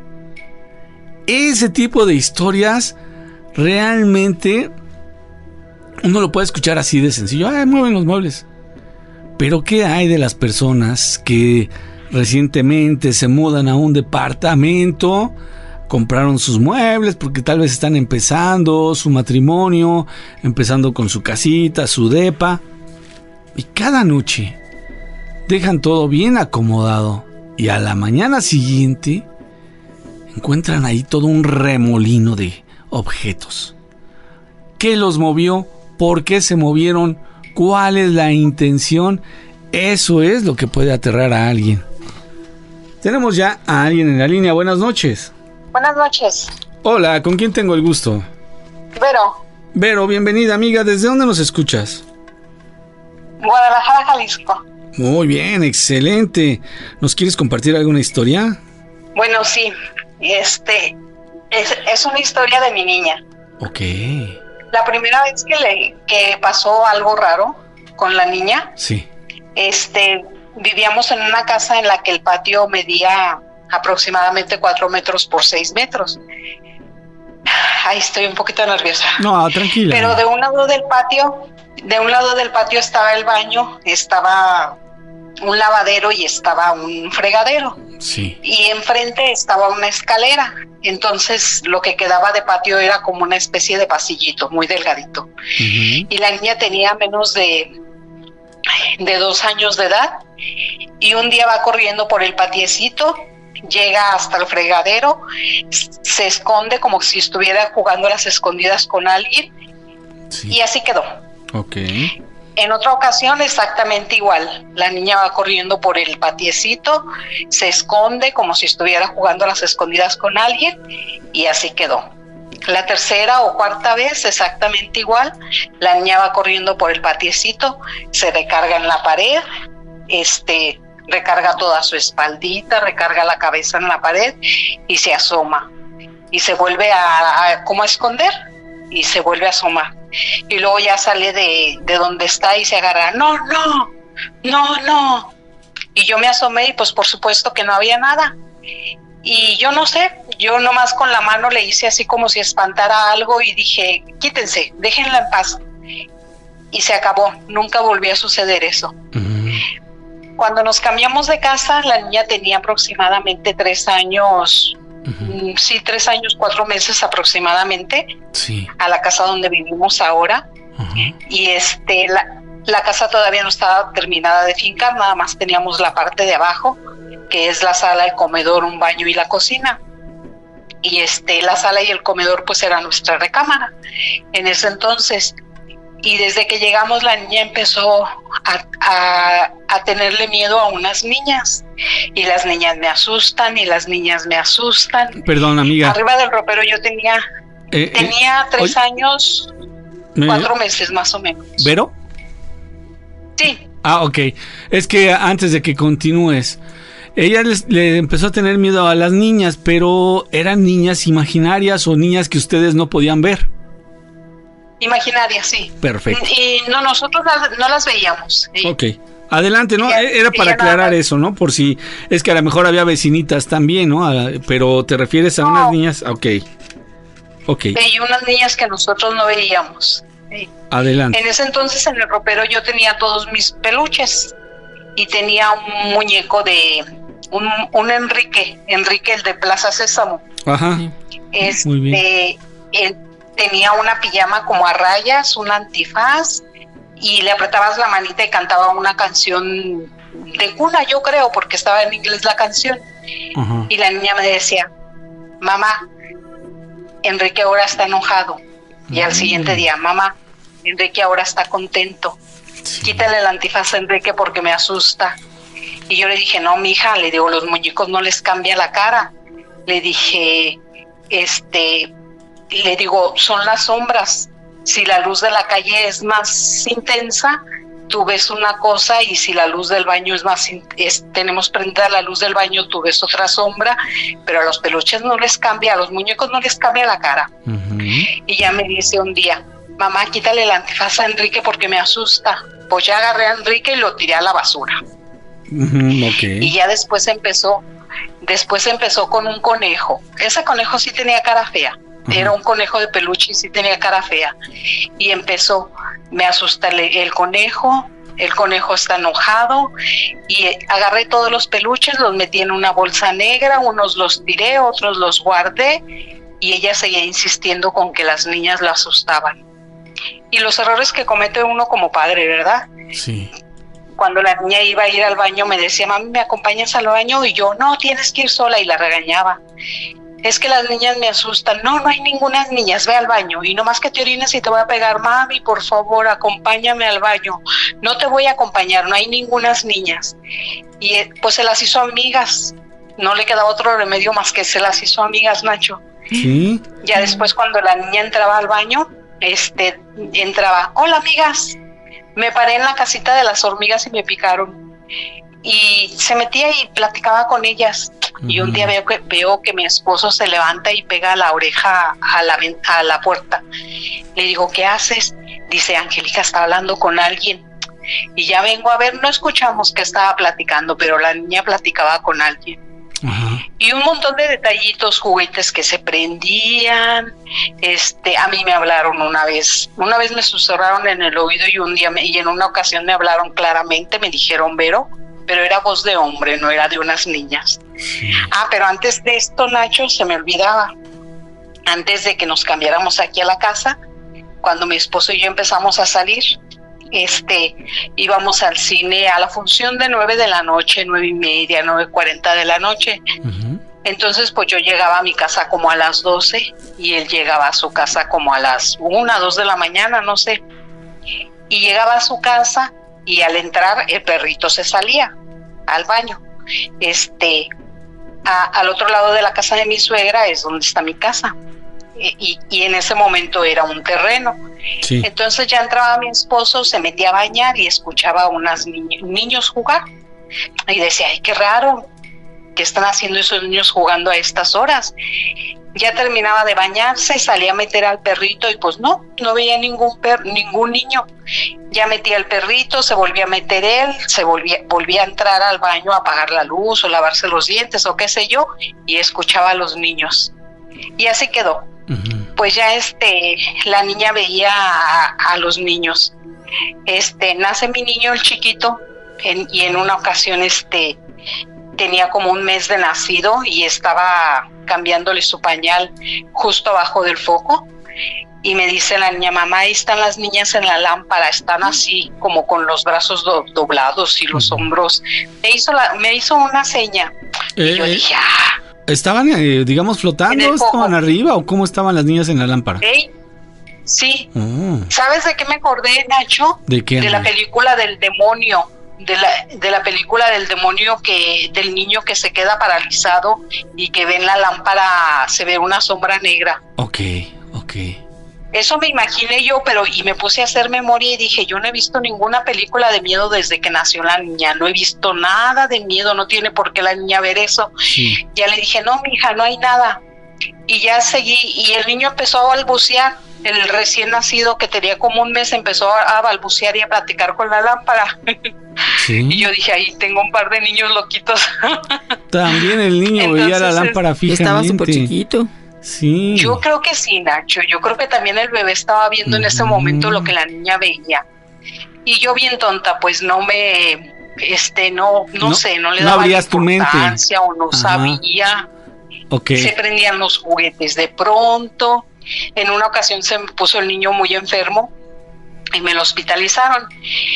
Ese tipo de historias realmente uno lo puede escuchar así de sencillo. Ah, mueven los muebles. Pero ¿qué hay de las personas que recientemente se mudan a un departamento, compraron sus muebles porque tal vez están empezando su matrimonio, empezando con su casita, su depa, y cada noche dejan todo bien acomodado, y a la mañana siguiente encuentran ahí todo un remolino de objetos? ¿Qué los movió? ¿Por qué se movieron? ¿Cuál es la intención? Eso es lo que puede aterrar a alguien. Tenemos ya a alguien en la línea. Buenas noches. Buenas noches. Hola, ¿con quién tengo el gusto? Vero. Vero, bienvenida, amiga. ¿Desde dónde nos escuchas? Guadalajara, Jalisco. Muy bien, excelente. ¿Nos quieres compartir alguna historia? Bueno, sí. Este es, es una historia de mi niña. Ok. La primera vez que le que pasó algo raro con la niña. Sí. Este, vivíamos en una casa en la que el patio medía aproximadamente cuatro metros por seis metros. Ay, estoy un poquito nerviosa. No, tranquila. Pero de un lado del patio, de un lado del patio estaba el baño, estaba un lavadero y estaba un fregadero. Sí. Y enfrente estaba una escalera. Entonces lo que quedaba de patio era como una especie de pasillito muy delgadito. Uh-huh. Y la niña tenía menos de, de dos años de edad. Y un día va corriendo por el patiecito, llega hasta el fregadero, se esconde como si estuviera jugando a las escondidas con alguien. Sí. Y así quedó. Ok. En otra ocasión exactamente igual, la niña va corriendo por el patiecito, se esconde como si estuviera jugando a las escondidas con alguien y así quedó. La tercera o cuarta vez exactamente igual, la niña va corriendo por el patiecito, se recarga en la pared, este, recarga toda su espaldita, recarga la cabeza en la pared y se asoma y se vuelve a, a como a esconder y se vuelve a asomar. Y luego ya sale de, de donde está y se agarra, no, no, no, no. Y yo me asomé y pues por supuesto que no había nada. Y yo no sé, yo nomás con la mano le hice así como si espantara algo y dije, quítense, déjenla en paz. Y se acabó, nunca volvió a suceder eso. Uh-huh. Cuando nos cambiamos de casa, la niña tenía aproximadamente tres años... Uh-huh. Sí, tres años, cuatro meses aproximadamente, sí. A la casa donde vivimos ahora. Uh-huh. Y este la, la casa todavía no estaba terminada de fincar, nada más teníamos la parte de abajo, que es la sala, el comedor, un baño y la cocina. Y este la sala y el comedor pues era nuestra recámara en ese entonces. Y desde que llegamos la niña empezó a, a, a tenerle miedo a unas niñas. Y las niñas me asustan y las niñas me asustan. Perdón, amiga. Arriba del ropero yo tenía, eh, tenía eh, tres oye, años, eh, cuatro meses más o menos. ¿Vero? Sí. Ah, ok. Es que antes de que continúes, ella les, le empezó a tener miedo a las niñas, pero ¿eran niñas imaginarias o niñas que ustedes no podían ver? Imaginarias, sí. Perfecto. Y no, nosotros las, no las veíamos. ¿Sí? Ok. Adelante, ¿no? Ella, Era para aclarar nada. Eso, ¿no? Por si es que a lo mejor había vecinitas también, ¿no? Pero te refieres a no. unas niñas, ok. Ok. Y unas niñas que nosotros no veíamos. ¿Sí? Adelante. En ese entonces en el ropero yo tenía todos mis peluches y tenía un muñeco de un, un Enrique, Enrique el de Plaza Sésamo. Ajá. Este, muy bien. Él tenía una pijama como a rayas, un antifaz. Y le apretabas la manita y cantaba una canción de cuna, yo creo, porque estaba en inglés la canción. Uh-huh. Y la niña me decía, mamá, Enrique ahora está enojado. Y uh-huh. al siguiente día, mamá, Enrique ahora está contento. Sí. Quítale el antifaz a Enrique porque me asusta. Y yo le dije, no, mija, le digo, los muñecos no les cambia la cara. Le dije, este, le digo, son las sombras. Si la luz de la calle es más intensa, tú ves una cosa, y si la luz del baño es más, es, tenemos prendida la luz del baño, tú ves otra sombra, pero a los peluches no les cambia, a los muñecos no les cambia la cara. Uh-huh. Y ya me dice un día, mamá, quítale el antifaz a Enrique porque me asusta. Pues ya agarré a Enrique y lo tiré a la basura. Uh-huh, okay. Y ya después empezó, después empezó con un conejo. Ese conejo sí tenía cara fea. Era un conejo de peluche y sí tenía cara fea. Y empezó, me asusta el, el conejo, el conejo está enojado. Y agarré todos los peluches, los metí en una bolsa negra, unos los tiré, otros los guardé. Y ella seguía insistiendo con que las niñas la asustaban. Y los errores que comete uno como padre, ¿verdad? Sí. Cuando la niña iba a ir al baño me decía, mami, ¿me acompañas al baño? Y yo, no, tienes que ir sola, y la regañaba. Es que las niñas me asustan. No, no hay ninguna niñas, ve al baño. Y nomás que te orines y te voy a pegar. Mami, por favor, acompáñame al baño. No te voy a acompañar, no hay ningunas niñas. Y pues se las hizo amigas. No le quedaba otro remedio más que se las hizo amigas, Nacho. Sí. Ya después cuando la niña entraba al baño, este, entraba, hola amigas, me paré en la casita de las hormigas y me picaron. Y se metía y platicaba con ellas. Uh-huh. Y un día veo que, veo que mi esposo se levanta y pega la oreja a la, a la puerta. Le digo, ¿qué haces? Dice, Angélica está hablando con alguien. Y ya vengo a ver, no escuchamos que estaba platicando, pero la niña platicaba con alguien. Uh-huh. Y un montón de detallitos, juguetes que se prendían. Este, a mí me hablaron una vez, una vez me susurraron en el oído y un día me, y en una ocasión me hablaron claramente, me dijeron Vero, pero era voz de hombre, no era de unas niñas. Sí. Ah, pero antes de esto, Nacho, se me olvidaba. Antes de que nos cambiáramos aquí a la casa, cuando mi esposo y yo empezamos a salir, este, íbamos al cine a la función de nueve de la noche, nueve y media, nueve cuarenta de la noche. Uh-huh. Entonces, pues yo llegaba a mi casa como a las doce y él llegaba a su casa como a las una, dos de la mañana, no sé. Y llegaba a su casa y al entrar el perrito se salía al baño. Este, a, al otro lado de la casa de mi suegra es donde está mi casa. Y, y en ese momento era un terreno. Sí. Entonces ya entraba mi esposo, se metía a bañar y escuchaba a unos ni- niños jugar. Y decía, ay, qué raro, ¿qué están haciendo esos niños jugando a estas horas? Ya terminaba de bañarse, salía a meter al perrito y pues no, no veía ningún per- ningún niño. Ya metía al perrito, se volvía a meter él, se volvía, volvía a entrar al baño a apagar la luz o lavarse los dientes o qué sé yo, y escuchaba a los niños. Y así quedó. Uh-huh. Pues ya este, la niña veía a, a los niños. Este, nace mi niño, el chiquito, en, y en una ocasión este, tenía como un mes de nacido y estaba cambiándole su pañal justo abajo del foco. Y me dice la niña, mamá, ahí están las niñas en la lámpara, están así como con los brazos do- doblados y los uh-huh. hombros. Me hizo, la, me hizo una seña. Eh, y yo dije, ah. ¿Estaban, eh, digamos, flotando? ¿Estaban arriba o cómo estaban las niñas en la lámpara? ¿Eh? Sí. Oh. ¿Sabes de qué me acordé, Nacho? ¿De qué? De la película del demonio. De la, de la película del demonio, que del niño que se queda paralizado y que ve en la lámpara, se ve una sombra negra. Ok, ok. Eso me imaginé yo, pero y me puse a hacer memoria y dije, yo no he visto ninguna película de miedo desde que nació la niña, no he visto nada de miedo, no tiene por qué la niña ver eso. Sí. Ya le dije, no, mija, no hay nada. Y ya seguí, y el niño empezó a balbucear, el recién nacido que tenía como un mes empezó a balbucear y a platicar con la lámpara. Sí. Y yo dije, ahí tengo un par de niños loquitos. También el niño entonces, veía la lámpara fijamente. Estaba súper chiquito. Sí. Yo creo que sí, Nacho. Yo creo que también el bebé estaba viendo en ese momento lo que la niña veía. Y yo bien tonta, pues no me, este, no, no, no sé, no le no daba importancia o no Ajá. sabía. Okay. Se prendían los juguetes de pronto. En una ocasión se me puso el niño muy enfermo y me lo hospitalizaron.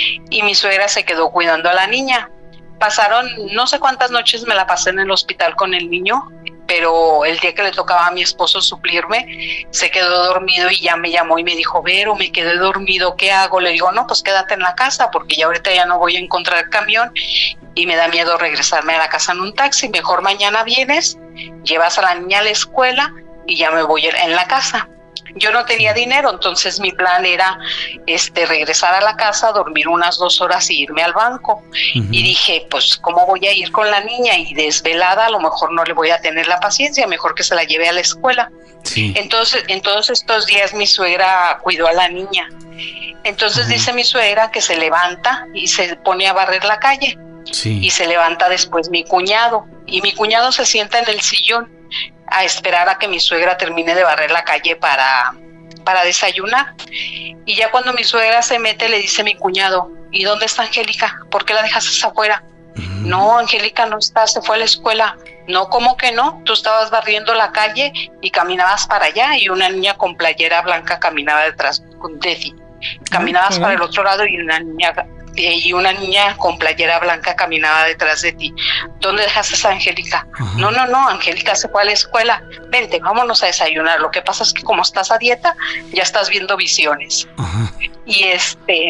Y mi suegra se quedó cuidando a la niña. Pasaron, no sé cuántas noches me la pasé en el hospital con el niño, pero el día que le tocaba a mi esposo suplirme, se quedó dormido y ya me llamó y me dijo, Vero, me quedé dormido, ¿qué hago? Le digo, no, pues quédate en la casa porque ya ahorita ya no voy a encontrar el camión y me da miedo regresarme a la casa en un taxi, mejor mañana vienes, llevas a la niña a la escuela y ya me voy en la casa. Yo no tenía dinero, entonces mi plan era este regresar a la casa, dormir unas dos horas y irme al banco. Uh-huh. Y dije, pues, ¿cómo voy a ir con la niña? Y desvelada, a lo mejor no le voy a tener la paciencia, mejor que se la lleve a la escuela. Sí. Entonces, en todos estos días mi suegra cuidó a la niña. Entonces uh-huh. dice mi suegra que se levanta y se pone a barrer la calle. Sí. Y se levanta después mi cuñado. Y mi cuñado se sienta en el sillón a esperar a que mi suegra termine de barrer la calle para, para desayunar. Y ya cuando mi suegra se mete, le dice mi cuñado, ¿y dónde está Angélica? ¿Por qué la dejaste afuera? Mm. No, Angélica no está, se fue a la escuela. No, ¿cómo que no? Tú estabas barriendo la calle y caminabas para allá y una niña con playera blanca caminaba detrás de ti. Caminabas okay. para el otro lado y una niña... y una niña con playera blanca caminaba detrás de ti. ¿Dónde dejaste a Angélica? Uh-huh. No, no, no, Angélica se fue a la escuela. Vente, vámonos a desayunar. Lo que pasa es que como estás a dieta, ya estás viendo visiones. Uh-huh. Y este...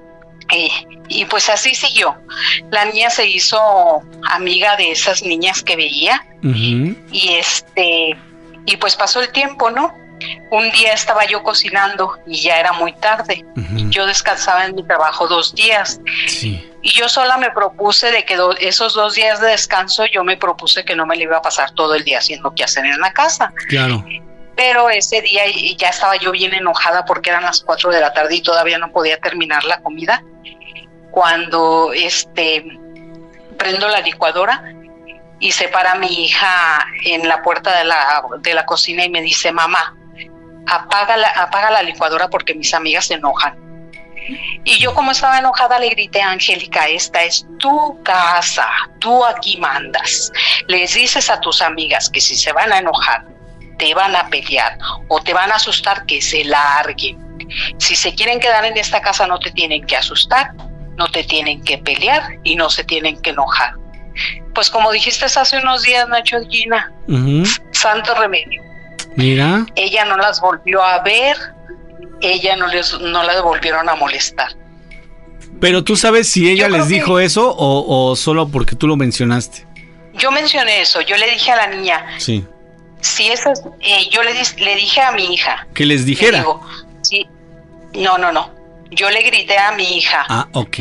Y, y pues así siguió. La niña se hizo amiga de esas niñas que veía. Uh-huh. Y este... Y pues pasó el tiempo, ¿no? Un día estaba yo cocinando y ya era muy tarde. Uh-huh. Yo descansaba en mi trabajo dos días. Sí. Y yo sola me propuse de que do- esos dos días de descanso, yo me propuse que no me le iba a pasar todo el día haciendo qué hacer en la casa. Claro. Pero ese día ya estaba yo bien enojada porque eran las cuatro de la tarde y todavía no podía terminar la comida. Cuando este prendo la licuadora y se para mi hija en la puerta de la, de la cocina y me dice: mamá, apaga la, apaga la licuadora porque mis amigas se enojan. Y yo, como estaba enojada, le grité: Angélica, esta es tu casa, tú aquí mandas. Les dices a tus amigas que si se van a enojar, te van a pelear o te van a asustar, que se larguen. Si se quieren quedar en esta casa, no te tienen que asustar, no te tienen que pelear y no se tienen que enojar. Pues como dijiste hace unos días, Nacho, Gina, uh-huh. santo remedio. Mira. Ella no las volvió a ver, ella no les no las volvieron a molestar. Pero tú sabes si ella yo les dijo que... eso o, o solo porque tú lo mencionaste. Yo mencioné eso, yo le dije a la niña. Sí. Si eso es, eh, yo le, le dije a mi hija. Que les dijera. Le digo, sí, no, no, no. Yo le grité a mi hija. Ah, ok.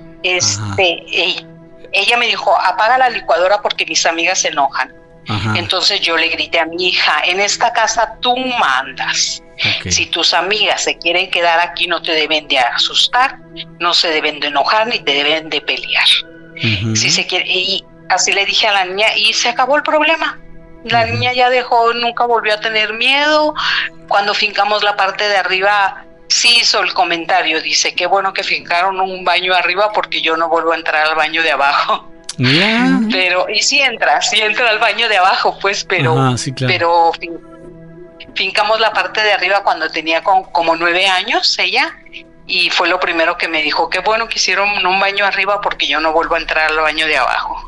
Este, ella, ella me dijo: apaga la licuadora porque mis amigas se enojan. Ajá. Entonces yo le grité a mi hija: en esta casa tú mandas. Okay. Si tus amigas se quieren quedar aquí, no te deben de asustar, no se deben de enojar ni te deben de pelear. Uh-huh. Si se quiere, y así le dije a la niña y se acabó el problema. La uh-huh. niña ya dejó, nunca volvió a tener miedo. Cuando fincamos la parte de arriba, sí hizo el comentario, dice: qué bueno que fincaron un baño arriba porque yo no vuelvo a entrar al baño de abajo. Yeah. Pero, y sí entra, sí entra al baño de abajo, pues, pero, uh-huh, sí, claro. pero fin, fincamos la parte de arriba cuando tenía con, como nueve años ella, y fue lo primero que me dijo: qué bueno que hicieron un baño arriba porque yo no vuelvo a entrar al baño de abajo.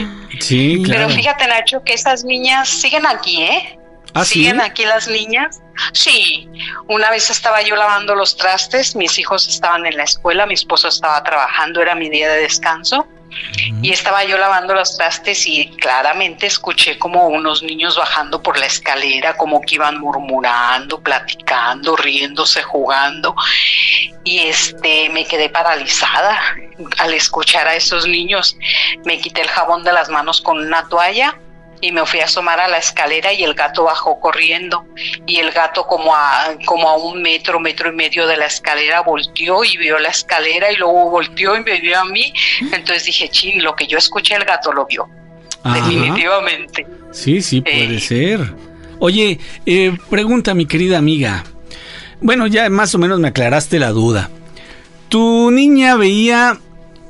Sí, claro. Pero fíjate, Nacho, que esas niñas siguen aquí, ¿eh? ¿Ah, siguen sí? aquí las niñas. Sí, una vez estaba yo lavando los trastes, mis hijos estaban en la escuela, mi esposo estaba trabajando, era mi día de descanso. Uh-huh. Y estaba yo lavando los trastes y claramente escuché como unos niños bajando por la escalera, como que iban murmurando, platicando, riéndose, jugando. Y este me quedé paralizada al escuchar a esos niños. Me quité el jabón de las manos con una toalla y me fui a asomar a la escalera y el gato bajó corriendo. Y el gato como a, como a un metro, metro y medio de la escalera volteó y vio la escalera y luego volteó y me vio a mí. Entonces dije: chin, lo que yo escuché el gato lo vio. Ajá. Definitivamente. Sí, sí, puede eh. ser. Oye, eh, pregunta, mi querida amiga. Bueno, ya más o menos me aclaraste la duda. ¿Tu niña veía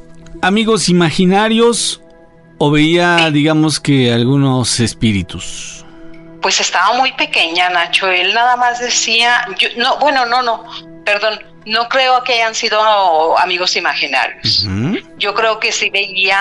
amigos imaginarios o veía, digamos que, algunos espíritus? Pues estaba muy pequeña, Nacho. Él nada más decía, yo, no, bueno, no, no, perdón, no creo que hayan sido amigos imaginarios. Uh-huh. Yo creo que sí veía,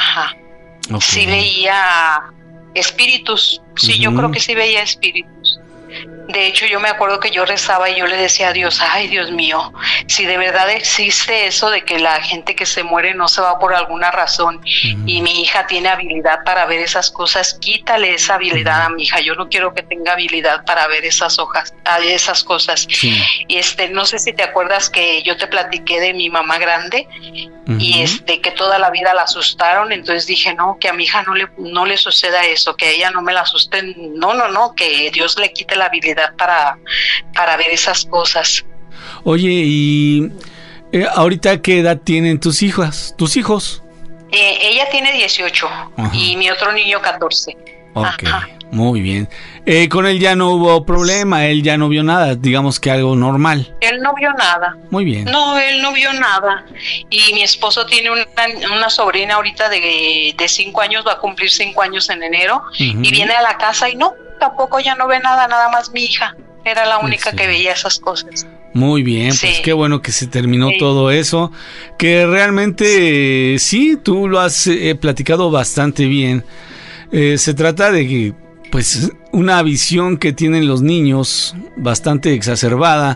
okay. sí veía espíritus. Sí, uh-huh. yo creo que sí veía espíritus. De hecho, yo me acuerdo que yo rezaba y yo le decía a Dios: ay, Dios mío, si de verdad existe eso de que la gente que se muere no se va por alguna razón, uh-huh. y mi hija tiene habilidad para ver esas cosas, quítale esa habilidad uh-huh. a mi hija. Yo no quiero que tenga habilidad para ver esas hojas, esas cosas. Sí. Y este, no sé si te acuerdas que yo te platiqué de mi mamá grande, uh-huh. y este, que toda la vida la asustaron. Entonces dije: no, que a mi hija no le, no le suceda eso, que a ella no me la asusten. No, no, no, que Dios le quite la habilidad para, para ver esas cosas. Oye, y eh, ahorita ¿qué edad tienen tus hijas, tus hijos? Eh, ella tiene dieciocho. Ajá. Y mi otro niño catorce. Ok, ajá. Muy bien. Eh, con él ya no hubo problema, él ya no vio nada, digamos que algo normal. Él no vio nada. Muy bien. No, él no vio nada. Y mi esposo tiene una, una sobrina ahorita de, de cinco años, va a cumplir cinco años en enero, uh-huh. y viene a la casa y no, tampoco ya no ve nada, nada más mi hija. Era la única sí. que veía esas cosas. Muy bien, sí. Pues qué bueno que se terminó sí. todo eso, que realmente sí, sí tú lo has eh, platicado bastante bien. Eh, se trata de que, pues, una visión que tienen los niños bastante exacerbada,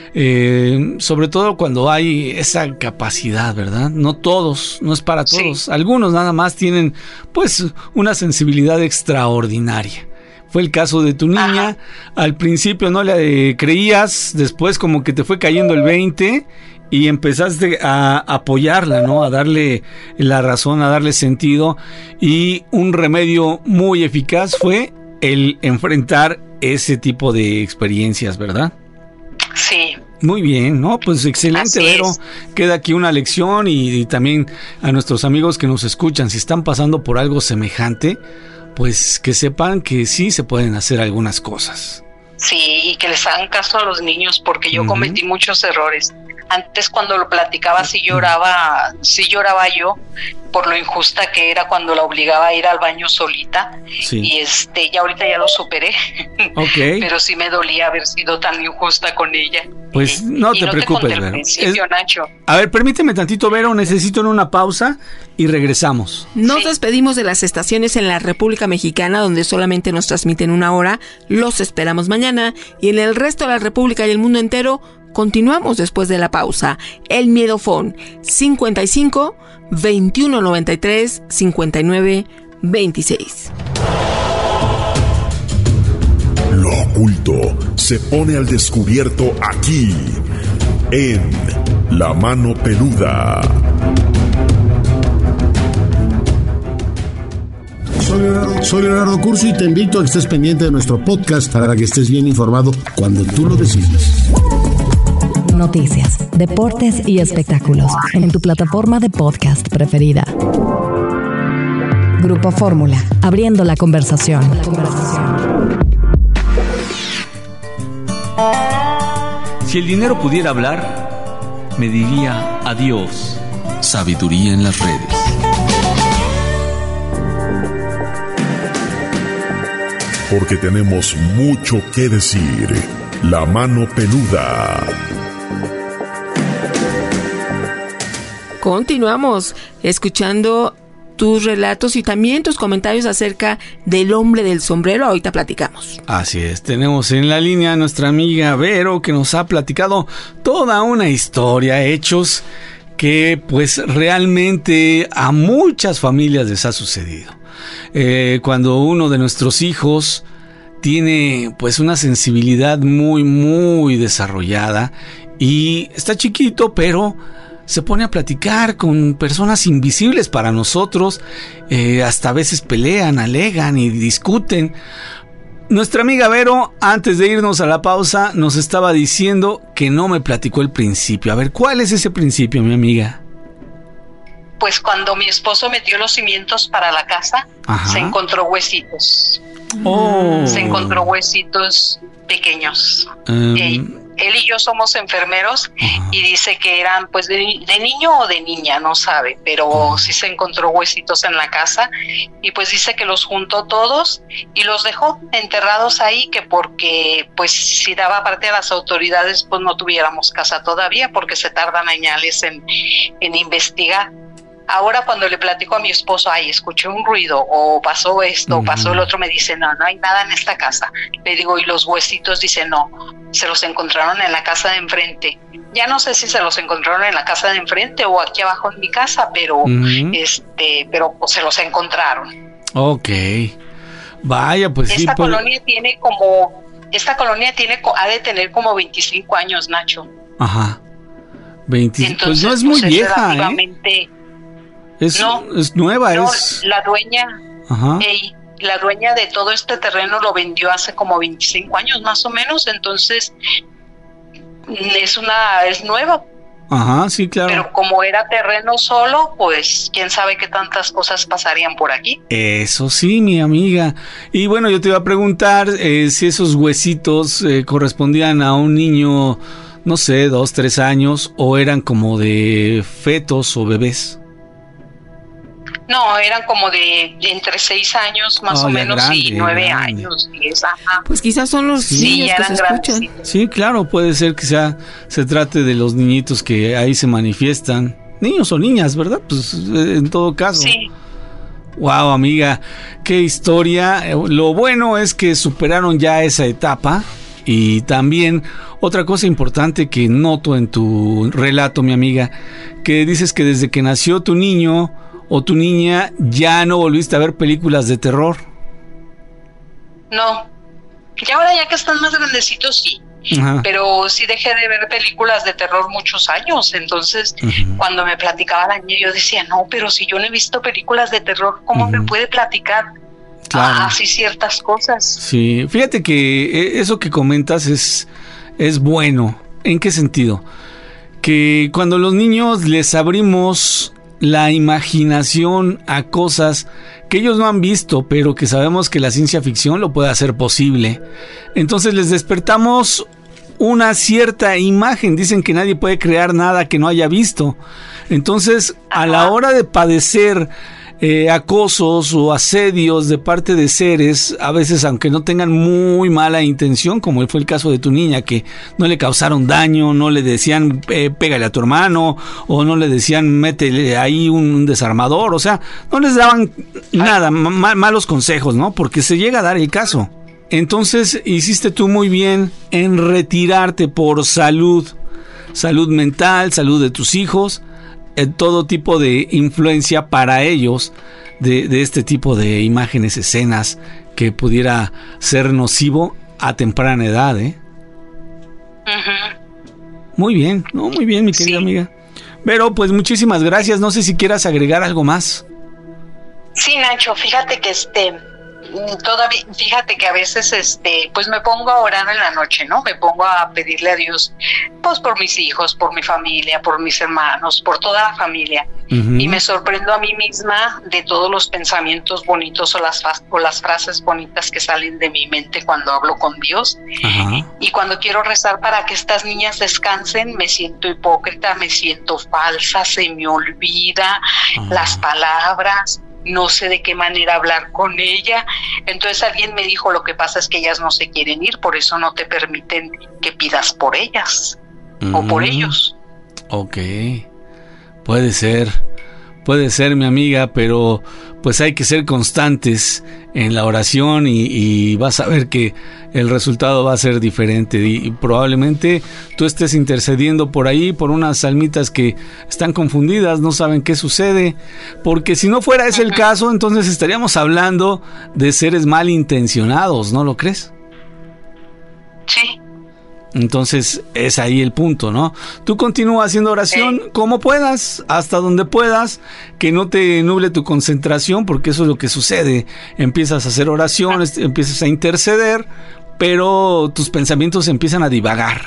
eh, sobre todo cuando hay esa capacidad, ¿verdad? No todos, no es para todos. Sí. Algunos nada más tienen, pues, una sensibilidad extraordinaria. fue el caso de tu niña. Ajá. Al principio no le eh, creías, después como que te fue cayendo el veinte y empezaste a apoyarla, ¿no? A darle la razón, a darle sentido, y un remedio muy eficaz fue el enfrentar ese tipo de experiencias, ¿verdad? Sí. Muy bien, ¿no? Pues excelente, Vero. Queda aquí una lección y, y también a nuestros amigos que nos escuchan, si están pasando por algo semejante, pues que sepan que sí se pueden hacer algunas cosas. Sí, y que les hagan caso a los niños, porque yo uh-huh. cometí muchos errores. Antes, cuando lo platicaba, sí lloraba, sí lloraba yo por lo injusta que era cuando la obligaba a ir al baño solita. Sí. Y este, ya ahorita ya lo superé. Okay. Pero sí me dolía haber sido tan injusta con ella. Pues no y, te y no preocupes, te Vero. Es... Nacho. A ver, permíteme tantito, Vero, necesito en una pausa y regresamos. Nos sí. despedimos de las estaciones en la República Mexicana, donde solamente nos transmiten una hora. Los esperamos mañana. Y en el resto de la República y el mundo entero, continuamos después de la pausa. El Miedofón cincuenta y cinco, veintiuno noventa y tres, cincuenta y nueve, veintiséis. Lo oculto se pone al descubierto aquí, en La Mano Peluda. Soy Leonardo, soy Leonardo Curcio y te invito a que estés pendiente de nuestro podcast para que estés bien informado cuando tú lo decidas. Noticias, deportes y espectáculos en tu plataforma de podcast preferida. Grupo Fórmula, abriendo la conversación. La conversación. Si el dinero pudiera hablar, me diría adiós. Sabiduría en las redes. Porque tenemos mucho que decir. La Mano Peluda. Continuamos escuchando tus relatos y también tus comentarios acerca del hombre del sombrero. Ahorita platicamos. Así es, tenemos en la línea a nuestra amiga Vero, que nos ha platicado toda una historia, hechos que pues realmente a muchas familias les ha sucedido. Eh, cuando uno de nuestros hijos tiene pues una sensibilidad muy muy desarrollada y está chiquito, pero se pone a platicar con personas invisibles para nosotros, eh, hasta a veces pelean, alegan y discuten. Nuestra amiga Vero, antes de irnos a la pausa, nos estaba diciendo que no me platicó el principio. A ver, ¿cuál es ese principio, mi amiga? Pues cuando mi esposo metió los cimientos para la casa, ajá, se encontró huesitos. Oh. Se encontró huesitos pequeños. Um. Eh, él y yo somos enfermeros, uh-huh, y dice que eran pues de, de niño o de niña, no sabe, pero uh-huh, sí se encontró huesitos en la casa y pues dice que los juntó todos y los dejó enterrados ahí, que porque pues si daba parte a las autoridades pues no tuviéramos casa todavía, porque se tardan años en, en investigar. Ahora cuando le platico a mi esposo, ay, escuché un ruido, o pasó esto, o pasó el otro, me dice, no, no hay nada en esta casa. Le digo, ¿y los huesitos? Dice, no, se los encontraron en la casa de enfrente. Ya no sé si se los encontraron en la casa de enfrente o aquí abajo en mi casa, pero uh-huh, este, pero pues, se los encontraron. Ok, vaya, pues esta sí. Esta colonia por... tiene como, esta colonia tiene, ha de tener como veinticinco años, Nacho. Ajá, veinticinco, Entonces, pues no es muy pues, vieja, ¿eh? Es, no, es nueva, no, es... La dueña, ey, la dueña de todo este terreno lo vendió hace como veinticinco años más o menos, entonces es una, es nueva. Ajá, sí, claro. Pero como era terreno solo, pues quién sabe qué tantas cosas pasarían por aquí. Eso sí, mi amiga. Y bueno, yo te iba a preguntar eh, si esos huesitos eh, correspondían a un niño, no sé, dos, tres años, o eran como de fetos o bebés. No, eran como de, de entre seis años más oh, o menos grande, y nueve grande. años, diez, ajá. Pues quizás son los sí, niños que se escuchan. Sí. sí, claro, puede ser que sea, se trate de los niñitos que ahí se manifiestan. Niños o niñas, ¿verdad? Pues en todo caso. Sí. Wow, amiga, qué historia. Lo bueno es que superaron ya esa etapa. Y también otra cosa importante que noto en tu relato, mi amiga, que dices que desde que nació tu niño o tu niña ya no volviste a ver películas de terror. no. Y ahora ya que están más grandecitos, sí. Ajá. Pero sí dejé de ver películas de terror muchos años. Entonces, uh-huh. cuando me platicaba la niña, yo decía, no, pero si yo no he visto películas de terror, ¿cómo uh-huh. me puede platicar claro. así ciertas cosas? Sí, fíjate que eso que comentas es, es bueno. ¿En qué sentido? Que cuando los niños les abrimos la imaginación a cosas que ellos no han visto, pero que sabemos que la ciencia ficción lo puede hacer posible, entonces les despertamos una cierta imagen. Dicen que nadie puede crear nada que no haya visto. Entonces, a la hora de padecer eh, acosos o asedios de parte de seres, a veces aunque no tengan muy mala intención, como fue el caso de tu niña, que no le causaron daño, no le decían eh, pégale a tu hermano, o no le decían métele ahí un desarmador, o sea, no les daban nada, ma- malos consejos, ¿no? Porque se llega a dar el caso. Entonces hiciste tú muy bien en retirarte por salud, salud mental, salud de tus hijos, en todo tipo de influencia para ellos de, de este tipo de imágenes, escenas que pudiera ser nocivo a temprana edad, ¿eh? Uh-huh. Muy bien, no, muy bien, mi querida sí. amiga. Pero pues muchísimas gracias. No sé si quieras agregar algo más. Sí, Nacho, fíjate que este todavía, fíjate que a veces este pues me pongo a orar en la noche, ¿no? Me pongo a pedirle a Dios pues por mis hijos, por mi familia, por mis hermanos, por toda la familia. Uh-huh. Y me sorprendo a mí misma de todos los pensamientos bonitos o las o las frases bonitas que salen de mi mente cuando hablo con Dios. Uh-huh. Y cuando quiero rezar para que estas niñas descansen, me siento hipócrita, me siento falsa, se me olvida uh-huh. las palabras. No sé de qué manera hablar con ella. Entonces alguien me dijo, lo que pasa es que ellas no se quieren ir, por eso no te permiten que pidas por ellas mm. o por ellos. Ok, puede ser, puede ser, mi amiga, pero pues hay que ser constantes en la oración y, y vas a ver que el resultado va a ser diferente y, y probablemente tú estés intercediendo por ahí por unas almitas que están confundidas, no saben qué sucede, porque si no fuera ese el caso, entonces estaríamos hablando de seres malintencionados, ¿no lo crees? Sí. Entonces es ahí el punto, ¿no? Tú continúa haciendo oración sí. como puedas, hasta donde puedas, que no te nuble tu concentración, porque eso es lo que sucede. Empiezas a hacer oraciones, empiezas a interceder, pero tus pensamientos empiezan a divagar.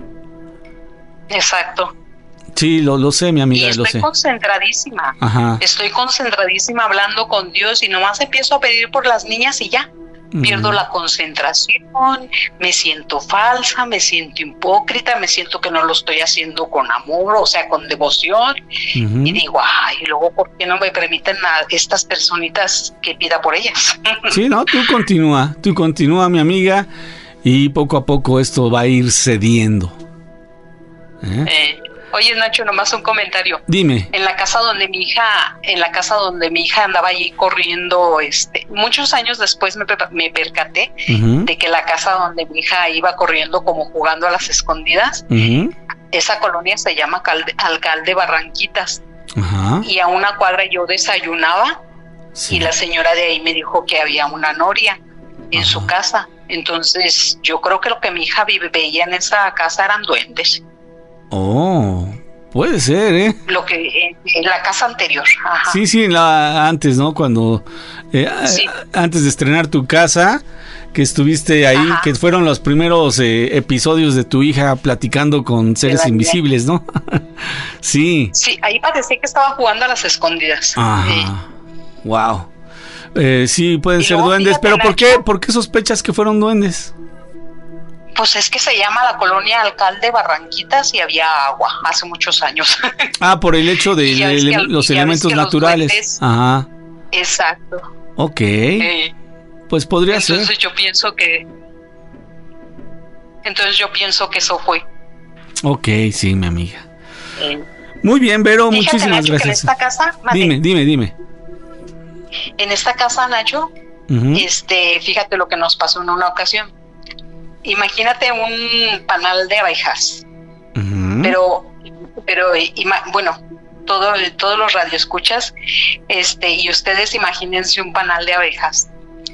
Exacto. Sí, lo, lo sé, mi amiga, y estoy lo sé. concentradísima. Ajá. Estoy concentradísima hablando con Dios y nomás empiezo a pedir por las niñas y ya. Pierdo uh-huh. la concentración, me siento falsa, me siento hipócrita, me siento que no lo estoy haciendo con amor, o sea, con devoción. Uh-huh. Y digo, ay, luego, ¿por qué no me permiten a estas personitas que pida por ellas? Sí, no, tú continúa, tú continúa, mi amiga, y poco a poco esto va a ir cediendo. ¿Eh? Eh, oye, Nacho, nomás un comentario. Dime. En la casa donde mi hija, en la casa donde mi hija andaba allí corriendo, este, muchos años después me, me percaté uh-huh. de que la casa donde mi hija iba corriendo como jugando a las escondidas, uh-huh. esa colonia se llama Calde, Alcalde Barranquitas. Uh-huh. Y a una cuadra yo desayunaba sí. y la señora de ahí me dijo que había una noria en uh-huh. su casa. Entonces yo creo que lo que mi hija vive, veía en esa casa eran duendes. Oh, puede ser, ¿eh? Lo que en, en la casa anterior. Ajá. Sí, sí, en la antes, ¿no? Cuando eh, sí. antes de estrenar tu casa, que estuviste ahí, ajá. que fueron los primeros eh, episodios de tu hija platicando con seres invisibles, ¿no? Sí. Sí, ahí parecía que estaba jugando a las escondidas. Ajá. Sí. Wow. Eh, sí, pueden y ser luego, duendes, pero ¿por qué, ¿por qué sospechas que fueron duendes? Pues es que se llama la colonia Alcalde Barranquitas y había agua hace muchos años. Ah, por el hecho de ele- los elementos naturales. Duendes, ajá. Exacto. Ok. Eh, pues podría entonces ser. Entonces yo pienso que... Entonces yo pienso que eso fue. Ok, sí, mi amiga. Eh, Muy bien, Vero, fíjate, muchísimas Nacho, gracias. Que en esta casa... Mate, dime, dime, dime. En esta casa, Nacho, uh-huh. este, fíjate lo que nos pasó en una ocasión. Imagínate un panal de abejas, uh-huh. pero, pero ima, bueno, todo, todos los radioescuchas, este, y ustedes imagínense un panal de abejas.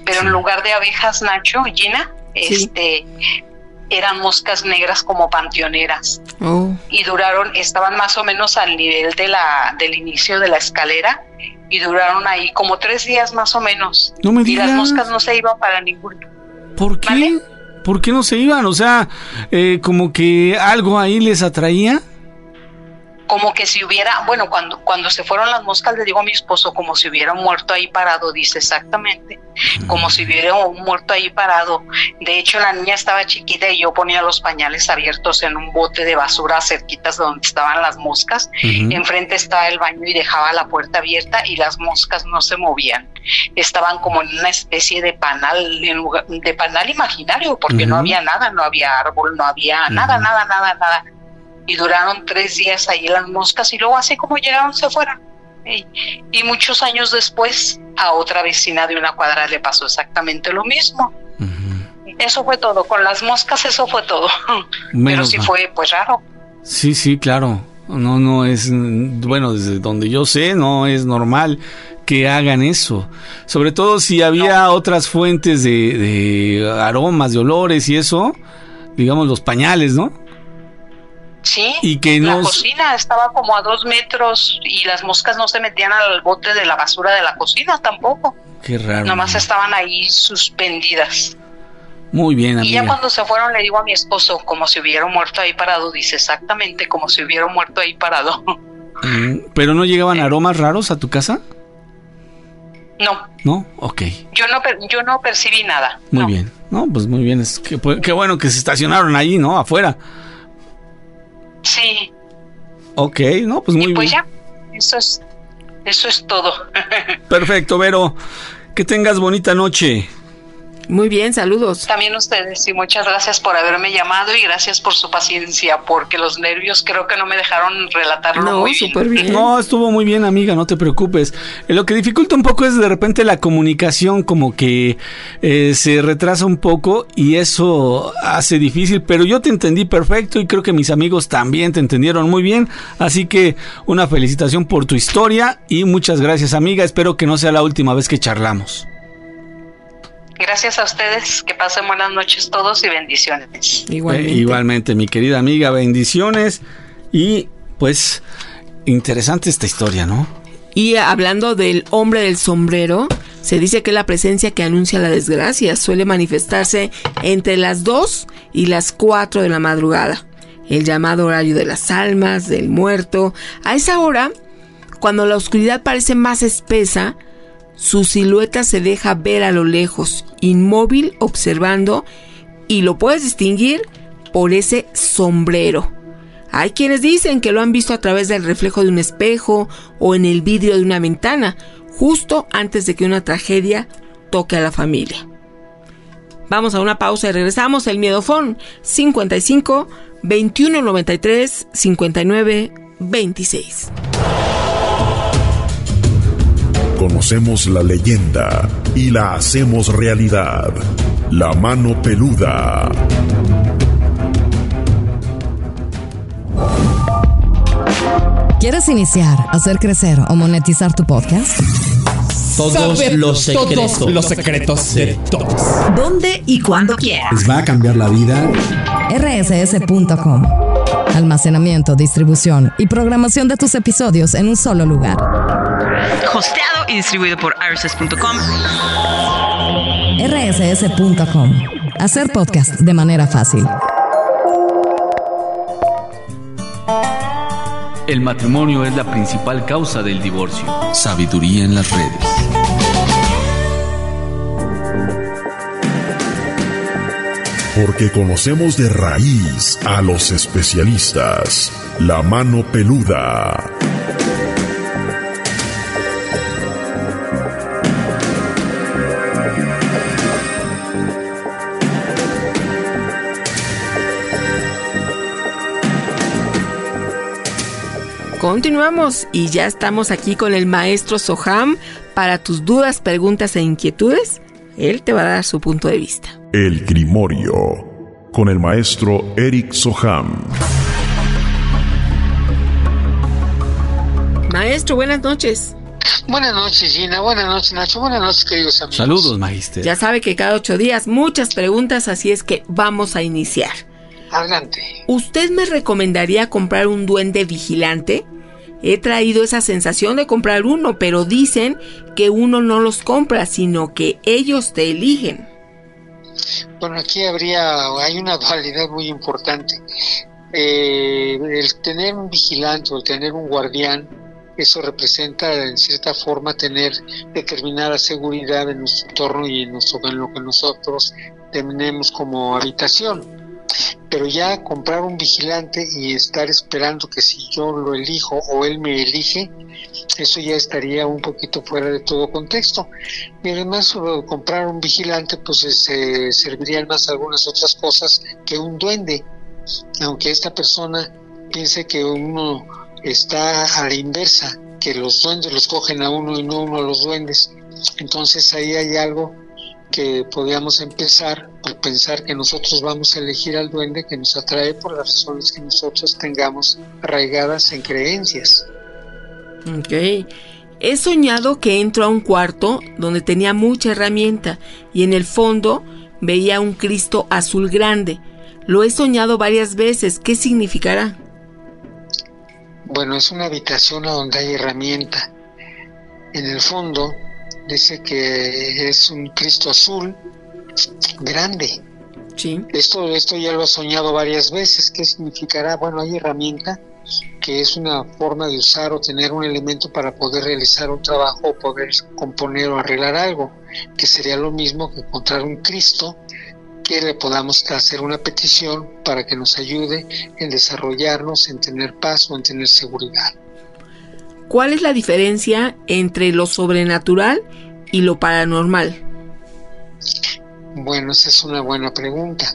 pero Sí. en lugar de abejas, Nacho, Gina, Sí. este, eran moscas negras como panteoneras. Oh. Y duraron, estaban más o menos al nivel de la, del inicio de la escalera, y duraron ahí como tres días más o menos. No me y las digas. moscas no se iban para ningún... ¿Por qué? ¿Vale? ¿Por qué no se iban? O sea, eh, como que algo ahí les atraía. Como que si hubiera, bueno, cuando, cuando se fueron las moscas, le digo a mi esposo, como si hubiera un muerto ahí parado, dice exactamente, como si hubiera un muerto ahí parado. De hecho, la niña estaba chiquita y yo ponía los pañales abiertos en un bote de basura cerquitas de donde estaban las moscas. Ujú. Enfrente estaba el baño y dejaba la puerta abierta y las moscas no se movían. Estaban como en una especie de panal, en lugar- de panal imaginario, porque no Ujú. había nada, no había árbol, no había nada, nada, nada, nada. Y duraron tres días ahí las moscas y luego así como llegaron se fueron. Y, y muchos años después a otra vecina de una cuadra le pasó exactamente lo mismo. Eso fue todo, con las moscas eso fue todo. Pero Menos sí mal. fue pues raro. Sí, sí, claro. No, no es, bueno, desde donde yo sé, no es normal que hagan eso. Sobre todo si había otras fuentes de, de aromas, de olores y eso, digamos los pañales, ¿no? Sí, Y que la no- cocina estaba como a dos metros y las moscas no se metían al bote de la basura de la cocina tampoco. Qué raro. Nomás estaban ahí suspendidas. Muy bien, Y ya amiga. cuando se fueron le digo a mi esposo, como si hubiera un muerto ahí parado, dice exactamente como si hubiera un muerto ahí parado. Mm, ¿Pero no llegaban aromas raros a tu casa? No, ¿No? Ok. yo no, per- yo no percibí nada. Muy bien. No, pues muy bien. Es que, pues, qué bueno que se estacionaron ahí, ¿no? Afuera. Sí, Ok, no, pues muy y pues bien. ya, eso es, eso es todo. Perfecto, Vero. Que tengas bonita noche. Muy bien, saludos. También ustedes y muchas gracias por haberme llamado y gracias por su paciencia, porque los nervios creo que no me dejaron relatarlo No, muy súper bien. bien. No, estuvo muy bien, amiga, no te preocupes. Eh, Lo que dificulta un poco es de repente la comunicación, como que eh, se retrasa un poco y eso hace difícil, pero yo te entendí perfecto y creo que mis amigos también te entendieron muy bien, así que una felicitación por tu historia y muchas gracias, amiga, espero que no sea la última vez que charlamos. Gracias a ustedes, que pasen buenas noches todos y bendiciones. Eh, igualmente, mi querida amiga, bendiciones y pues interesante esta historia, ¿no? Y hablando del hombre del sombrero, se dice que la presencia que anuncia la desgracia suele manifestarse entre las dos y las cuatro de la madrugada, el llamado horario de las almas, del muerto. A esa hora, cuando la oscuridad parece más espesa, su silueta se deja ver a lo lejos, inmóvil, observando, y lo puedes distinguir por ese sombrero. Hay quienes dicen que lo han visto a través del reflejo de un espejo o en el vidrio de una ventana, justo antes de que una tragedia toque a la familia. Vamos a una pausa y regresamos. El Miedofón cincuenta y cinco, veintiuno noventa y tres, cincuenta y nueve, veintiséis. Conocemos la leyenda y la hacemos realidad. La mano peluda. ¿Quieres iniciar, hacer crecer o monetizar tu podcast? Todos Saber los secretos. todos los secretos de todos. ¿Dónde y cuándo quieras? Les va a cambiar la vida. R S S punto com. Almacenamiento, distribución y programación de tus episodios en un solo lugar. Hosteado y distribuido por R S S punto com. R S S punto com. Hacer podcast de manera fácil. El matrimonio es la principal causa del divorcio. Sabiduría en las redes. Porque conocemos de raíz a los especialistas. La mano peluda. Continuamos y ya estamos aquí con el maestro Soham para tus dudas, preguntas e inquietudes. Él te va a dar su punto de vista. El Grimorio. Con el maestro Eric Soham. Maestro, buenas noches. Buenas noches, Gina. Buenas noches, Nacho. Buenas noches, queridos amigos. Saludos, Magister. Ya sabe que cada ocho días muchas preguntas, así es que vamos a iniciar. Adelante. ¿Usted me recomendaría comprar un duende vigilante? He traído esa sensación de comprar uno, pero dicen que uno no los compra, sino que ellos te eligen. Bueno, aquí habría, hay una dualidad muy importante. Eh, el tener un vigilante o el tener un guardián, eso representa en cierta forma tener determinada seguridad en nuestro entorno y en, nuestro, en lo que nosotros tenemos como habitación. Pero ya comprar un vigilante y estar esperando que si yo lo elijo o él me elige, eso ya estaría un poquito fuera de todo contexto. Y además comprar un vigilante pues se eh, servirían más algunas otras cosas que un duende, aunque esta persona piense que uno está a la inversa, que los duendes los cogen a uno y no uno a los duendes. Entonces ahí hay algo que podríamos empezar por pensar que nosotros vamos a elegir al duende que nos atrae por las razones que nosotros tengamos arraigadas en creencias. Ok. He soñado que entro a un cuarto donde tenía mucha herramienta y en el fondo veía un Cristo azul grande. Lo he soñado varias veces. ¿Qué significará? Bueno, es una habitación a donde hay herramienta. En el fondo dice que es un Cristo azul grande. Sí. Esto, esto ya lo he soñado varias veces. ¿Qué significará? Bueno, hay herramienta que es una forma de usar o tener un elemento para poder realizar un trabajo o poder componer o arreglar algo, que sería lo mismo que encontrar un Cristo que le podamos hacer una petición para que nos ayude en desarrollarnos, en tener paz o en tener seguridad. ¿Cuál es la diferencia entre lo sobrenatural y lo paranormal? Bueno, esa es una buena pregunta.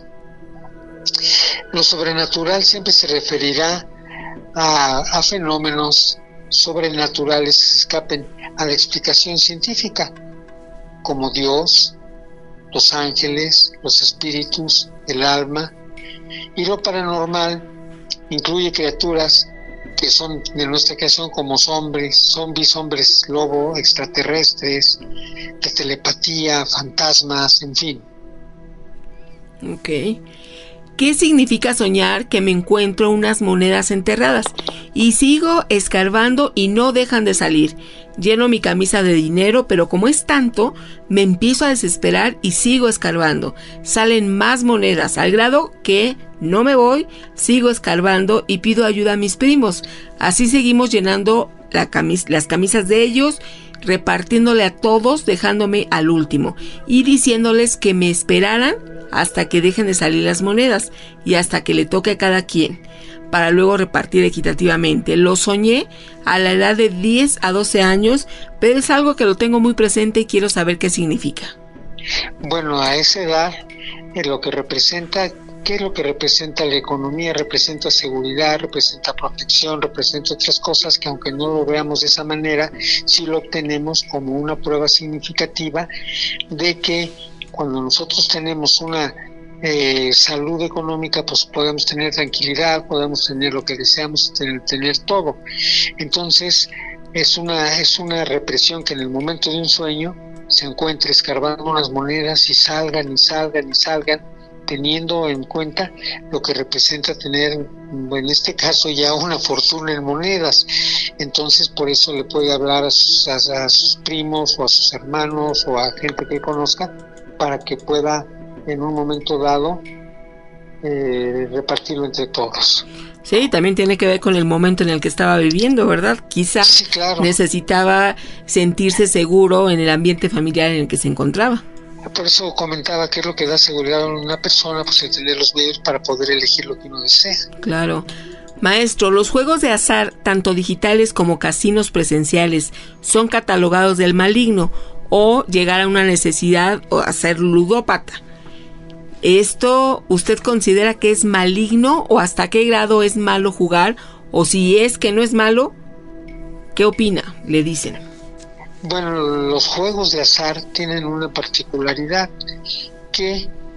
Lo sobrenatural siempre se referirá a, a fenómenos sobrenaturales que se escapen a la explicación científica, como Dios, los ángeles, los espíritus, el alma. Y lo paranormal incluye criaturas que son de nuestra creación como zombies, zombies, hombres lobo, extraterrestres, de telepatía, fantasmas, en fin. Ok. ¿Qué significa soñar que me encuentro unas monedas enterradas y sigo escarbando y no dejan de salir? Lleno mi camisa de dinero, pero como es tanto, me empiezo a desesperar y sigo escarbando. Salen más monedas, al grado que no me voy, sigo escarbando y pido ayuda a mis primos. Así seguimos llenando la camis- las camisas de ellos, repartiéndole a todos, dejándome al último y diciéndoles que me esperaran hasta que dejen de salir las monedas y hasta que le toque a cada quien, para luego repartir equitativamente. Lo soñé a la edad de diez a doce años, pero es algo que lo tengo muy presente y quiero saber qué significa. Bueno, a esa edad, eh, lo que representa, ¿qué es lo que representa la economía? Representa seguridad, representa protección, representa otras cosas que aunque no lo veamos de esa manera, sí lo obtenemos como una prueba significativa de que cuando nosotros tenemos una eh, salud económica, pues podemos tener tranquilidad, podemos tener lo que deseamos, tener, tener todo. Entonces es una, es una represión que en el momento de un sueño se encuentre escarbando unas monedas y salgan y salgan y salgan, teniendo en cuenta lo que representa tener, en este caso, ya una fortuna en monedas. Entonces por eso le puede hablar a sus, a, a sus primos o a sus hermanos o a gente que conozca, para que pueda en un momento dado eh, repartirlo entre todos. Sí, también tiene que ver con el momento en el que estaba viviendo, ¿verdad? Quizá sí, claro. necesitaba sentirse seguro en el ambiente familiar en el que se encontraba. Por eso comentaba que es lo que da seguridad a una persona, pues el tener los medios para poder elegir lo que uno desea. Claro. Maestro, ¿los juegos de azar, tanto digitales como casinos presenciales, son catalogados del maligno o llegar a una necesidad o a ser ludópata? ¿Esto usted considera que es maligno o hasta qué grado es malo jugar? O si es que no es malo, ¿qué opina? Le dicen. Bueno, los juegos de azar tienen una particularidad, que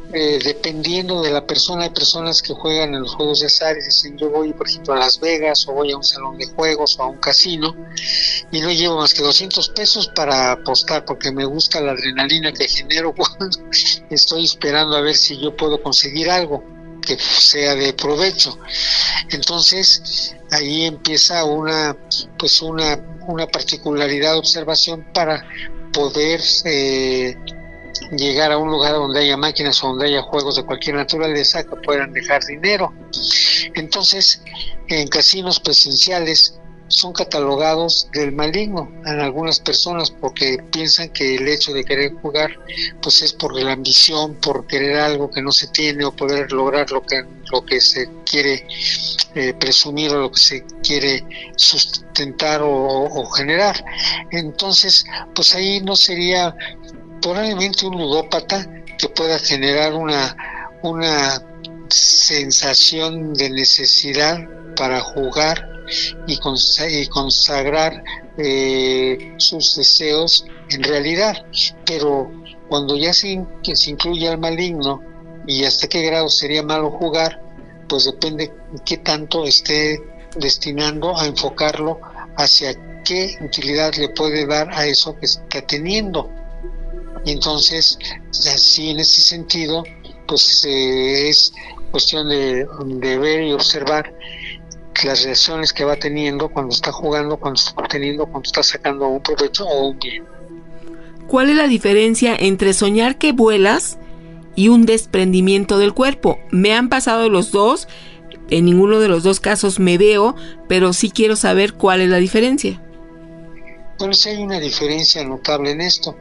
eh, dependiendo de la persona, hay personas que juegan en los juegos de azar y dicen, yo voy por ejemplo a Las Vegas o voy a un salón de juegos o a un casino y no llevo más que doscientos pesos para apostar porque me gusta la adrenalina que genero cuando estoy esperando a ver si yo puedo conseguir algo que sea de provecho. Entonces ahí empieza una pues una una particularidad de observación para poder eh, llegar a un lugar donde haya máquinas o donde haya juegos de cualquier naturaleza que puedan dejar dinero. Entonces, en casinos presenciales son catalogados del maligno en algunas personas porque piensan que el hecho de querer jugar pues es por la ambición, por querer algo que no se tiene o poder lograr lo que lo que se quiere eh, presumir o lo que se quiere sustentar o, o generar. Entonces, pues ahí no sería probablemente un ludópata que pueda generar una una sensación de necesidad para jugar y, cons- y consagrar eh, sus deseos en realidad, pero cuando ya se, in- que se incluye al maligno y hasta qué grado sería malo jugar, pues depende qué tanto esté destinando a enfocarlo hacia qué utilidad le puede dar a eso que está teniendo. Y entonces, así en ese sentido, pues eh, es cuestión de, de ver y observar las reacciones que va teniendo cuando está jugando, cuando está obteniendo, cuando está sacando un provecho o un bien. ¿Cuál es la diferencia entre soñar que vuelas y un desprendimiento del cuerpo? Me han pasado los dos, en ninguno de los dos casos me veo, pero sí quiero saber cuál es la diferencia. Bueno, sí hay una diferencia notable en esto.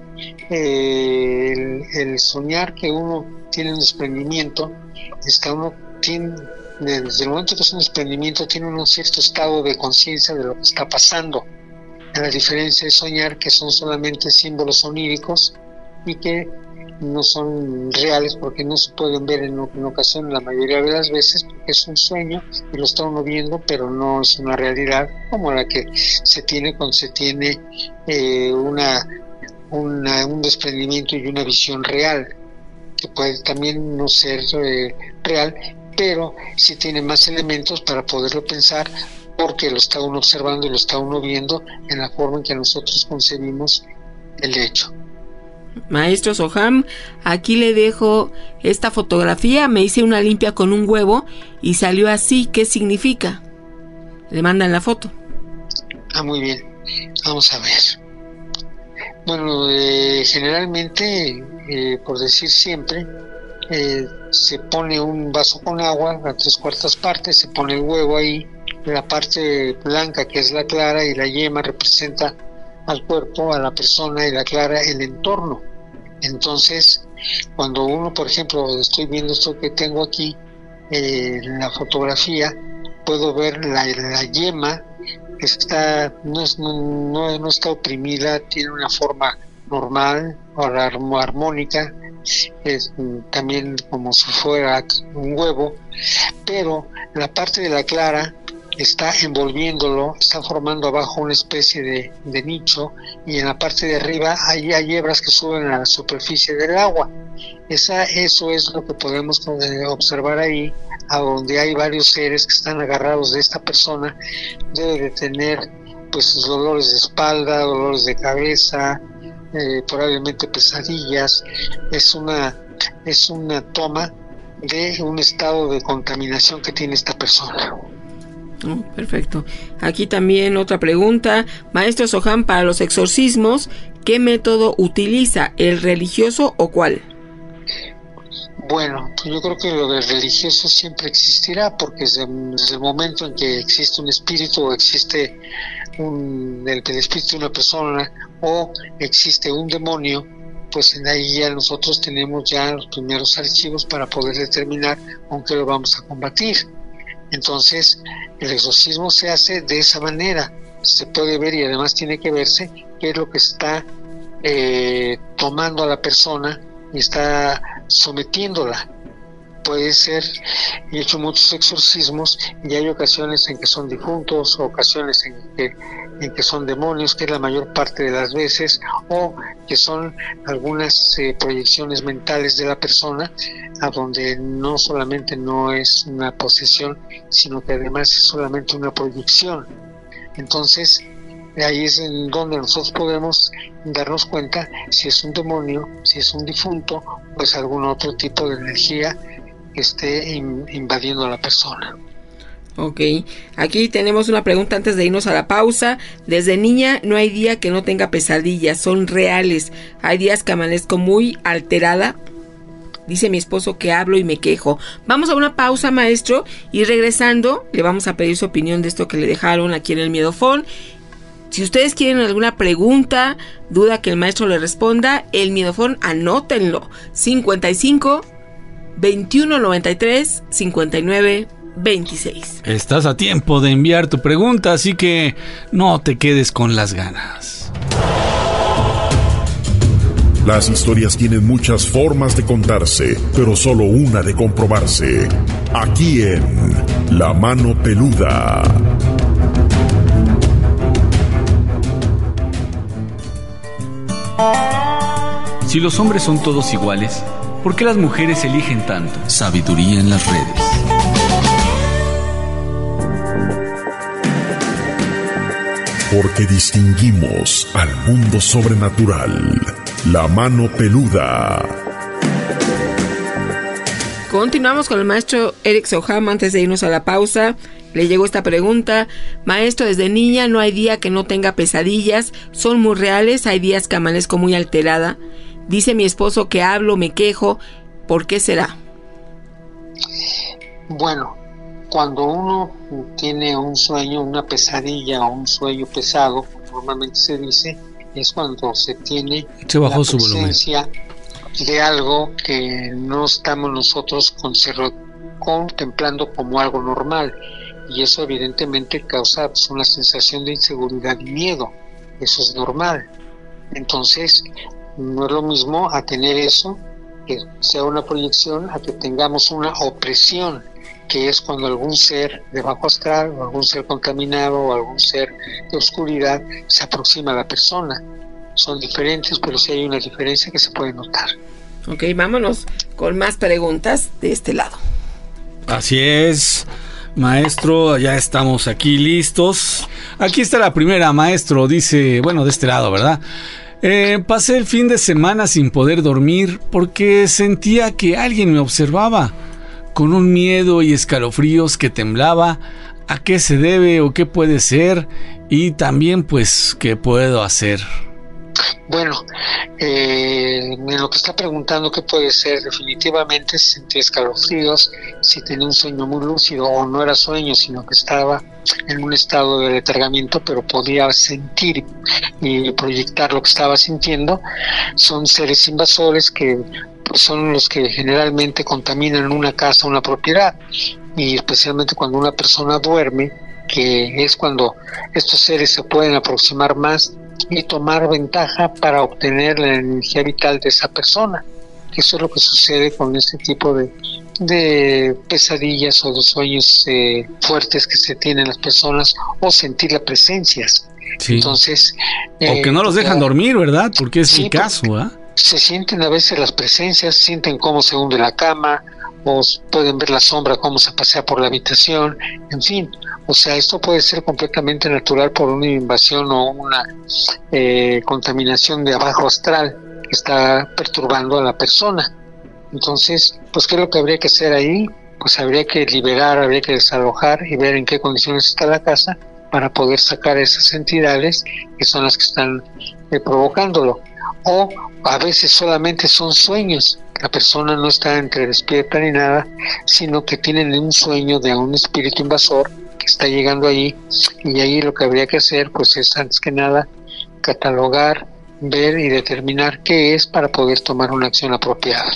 Eh, el, el soñar que uno tiene un desprendimiento, es que uno tiene, desde el momento que es un desprendimiento, tiene un cierto estado de conciencia de lo que está pasando. A la diferencia de soñar que son solamente símbolos oníricos y que no son reales porque no se pueden ver en, en ocasión la mayoría de las veces porque es un sueño y lo está uno viendo, pero no es una realidad como la que se tiene cuando se tiene eh, una, una un desprendimiento y una visión real, que puede también no ser eh, real, pero sí tiene más elementos para poderlo pensar porque lo está uno observando y lo está uno viendo en la forma en que nosotros concebimos el hecho. Maestro Soham, aquí le dejo esta fotografía. Me hice una limpia con un huevo y salió así. ¿Qué significa? Le mandan la foto. Ah, muy bien. Vamos a ver. Bueno, eh, generalmente, eh, por decir siempre, eh, se pone un vaso con agua a tres cuartas partes, se pone el huevo ahí, la parte blanca que es la clara y la yema representa al cuerpo, a la persona, y la clara el entorno. Entonces, cuando uno, por ejemplo, estoy viendo esto que tengo aquí, eh, la fotografía, puedo ver la, la yema, está, no, es, no, no está oprimida, tiene una forma normal, o armónica, es también como si fuera un huevo, pero la parte de la clara está envolviéndolo, está formando abajo una especie de, de nicho, y en la parte de arriba hay, hay hebras que suben a la superficie del agua. Esa, eso es lo que podemos observar ahí, a donde hay varios seres que están agarrados de esta persona. Debe de tener pues dolores de espalda, dolores de cabeza, eh, probablemente pesadillas. Es una, es una toma de un estado de contaminación que tiene esta persona. Oh, perfecto. Aquí también otra pregunta. Maestro Soham, para los exorcismos, ¿qué método utiliza? ¿El religioso o cuál? Bueno, pues yo creo que lo del religioso siempre existirá, porque desde, desde el momento en que existe un espíritu o existe un, el, el espíritu de una persona o existe un demonio, pues en ahí ya nosotros tenemos ya los primeros archivos para poder determinar con qué lo vamos a combatir. Entonces, el exorcismo se hace de esa manera. Se puede ver, y además tiene que verse, qué es lo que está eh, tomando a la persona y está sometiéndola. Puede ser, y he hecho muchos exorcismos, y hay ocasiones en que son difuntos, ocasiones en que, en que son demonios, que es la mayor parte de las veces, o que son algunas eh, proyecciones mentales de la persona, a donde no solamente no es una posesión, sino que además es solamente una proyección. Entonces, ahí es en donde nosotros podemos darnos cuenta si es un demonio, si es un difunto, o es algún otro tipo de energía que esté in- invadiendo a la persona. Ok, aquí tenemos una pregunta antes de irnos a la pausa. Desde niña no hay día que no tenga pesadillas, son reales. Hay días que amanezco muy alterada. Dice mi esposo que hablo y me quejo. Vamos a una pausa, maestro, y regresando le vamos a pedir su opinión de esto que le dejaron aquí en el Miedofón. Si ustedes quieren alguna pregunta, duda que el maestro le responda, el Miedofón anótenlo. cincuenta y cinco, veintiuno noventa y tres, cincuenta y nueve veintiséis. Estás a tiempo de enviar tu pregunta, así que no te quedes con las ganas. Las historias tienen muchas formas de contarse, pero solo una de comprobarse. Aquí en La Mano Peluda. Si los hombres son todos iguales, ¿por qué las mujeres eligen tanto? Sabiduría en las redes. Porque distinguimos al mundo sobrenatural. La Mano Peluda. Continuamos con el maestro Eric Soham. Antes de irnos a la pausa, le llegó esta pregunta. Maestro, desde niña no hay día que no tenga pesadillas, son muy reales, hay días que amanezco muy alterada. Dice mi esposo que hablo, me quejo, ¿por qué será? Bueno, cuando uno tiene un sueño, una pesadilla o un sueño pesado, normalmente se dice, es cuando se tiene se bajó la su presencia volumen de algo que no estamos nosotros contemplando como algo normal, y eso evidentemente causa pues, una sensación de inseguridad y miedo. Eso es normal. Entonces no es lo mismo a tener eso, que sea una proyección, a que tengamos una opresión, que es cuando algún ser de bajo astral o algún ser contaminado o algún ser de oscuridad se aproxima a la persona. Son diferentes, pero sí hay una diferencia que se puede notar. Ok, vámonos con más preguntas de este lado. Así es, maestro, ya estamos aquí listos. Aquí está la primera, maestro, dice, bueno, de este lado, ¿verdad? Eh, pasé el fin de semana sin poder dormir porque sentía que alguien me observaba, con un miedo y escalofríos que temblaba. ¿A qué se debe o qué puede ser? Y también, pues, ¿qué puedo hacer? Bueno, eh, en lo que está preguntando qué puede ser, definitivamente sentí escalofríos, si tenía un sueño muy lúcido o no era sueño, sino que estaba en un estado de letargamiento, pero podía sentir y proyectar lo que estaba sintiendo. Son seres invasores que pues, son los que generalmente contaminan una casa, una propiedad, y especialmente cuando una persona duerme, que es cuando estos seres se pueden aproximar más y tomar ventaja para obtener la energía vital de esa persona. Eso es lo que sucede con este tipo de, de pesadillas o de sueños eh, fuertes que se tienen las personas, o sentir las presencias. Sí. Entonces, eh, o que no los dejan dormir, ¿verdad? Porque es sí, el caso, ¿eh? Se sienten a veces las presencias, sienten cómo se hunde la cama, o pueden ver la sombra cómo se pasea por la habitación, en fin. O sea, esto puede ser completamente natural por una invasión o una eh, contaminación de abajo astral que está perturbando a la persona. Entonces, pues, ¿qué es lo que habría que hacer ahí? Pues habría que liberar, habría que desalojar y ver en qué condiciones está la casa para poder sacar esas entidades que son las que están eh, provocándolo. O a veces solamente son sueños. La persona no está entre despierta ni nada, sino que tienen un sueño de un espíritu invasor que está llegando ahí, y ahí lo que habría que hacer pues es antes que nada catalogar, ver y determinar qué es para poder tomar una acción apropiada.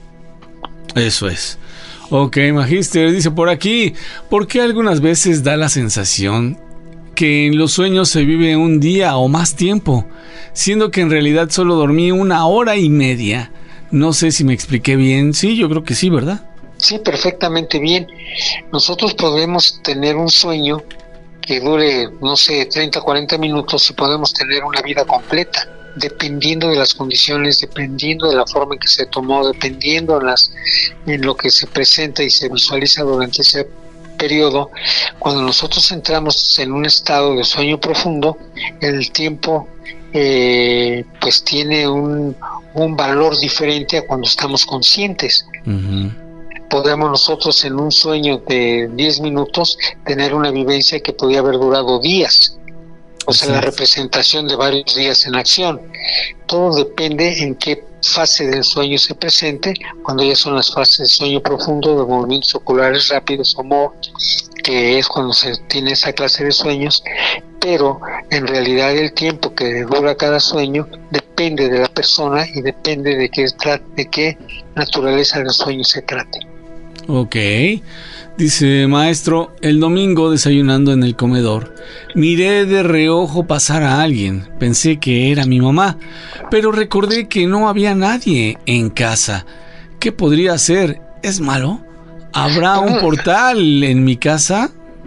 Eso es. Ok, Magister, dice por aquí, ¿por qué algunas veces da la sensación que en los sueños se vive un día o más tiempo, siendo que en realidad solo dormí una hora y media? No sé si me expliqué bien. Sí, yo creo que sí, ¿verdad? Sí, perfectamente bien. Nosotros podemos tener un sueño que dure, no sé, treinta, cuarenta minutos, y podemos tener una vida completa. dependiendo de las condiciones, dependiendo de la forma en que se tomó, dependiendo en, las, en lo que se presenta y se visualiza durante ese periodo. Cuando nosotros entramos en un estado de sueño profundo, el tiempo eh, pues tiene un, un valor diferente a cuando estamos conscientes. Uh-huh. Podemos nosotros en un sueño de diez minutos tener una vivencia que podía haber durado días, o sea, sí, la representación de varios días en acción. Todo depende en qué fase del sueño se presente. Cuando ya son las fases de sueño profundo, de movimientos oculares rápidos o M O R, que es cuando se tiene esa clase de sueños, pero en realidad el tiempo que dura cada sueño depende de la persona y depende de qué, de qué naturaleza del sueño se trate. Ok. Dice, maestro, el domingo desayunando en el comedor, miré de reojo pasar a alguien. Pensé que era mi mamá, pero recordé que no había nadie en casa. ¿Qué podría ser? ¿Es malo? ¿Habrá un portal en mi casa?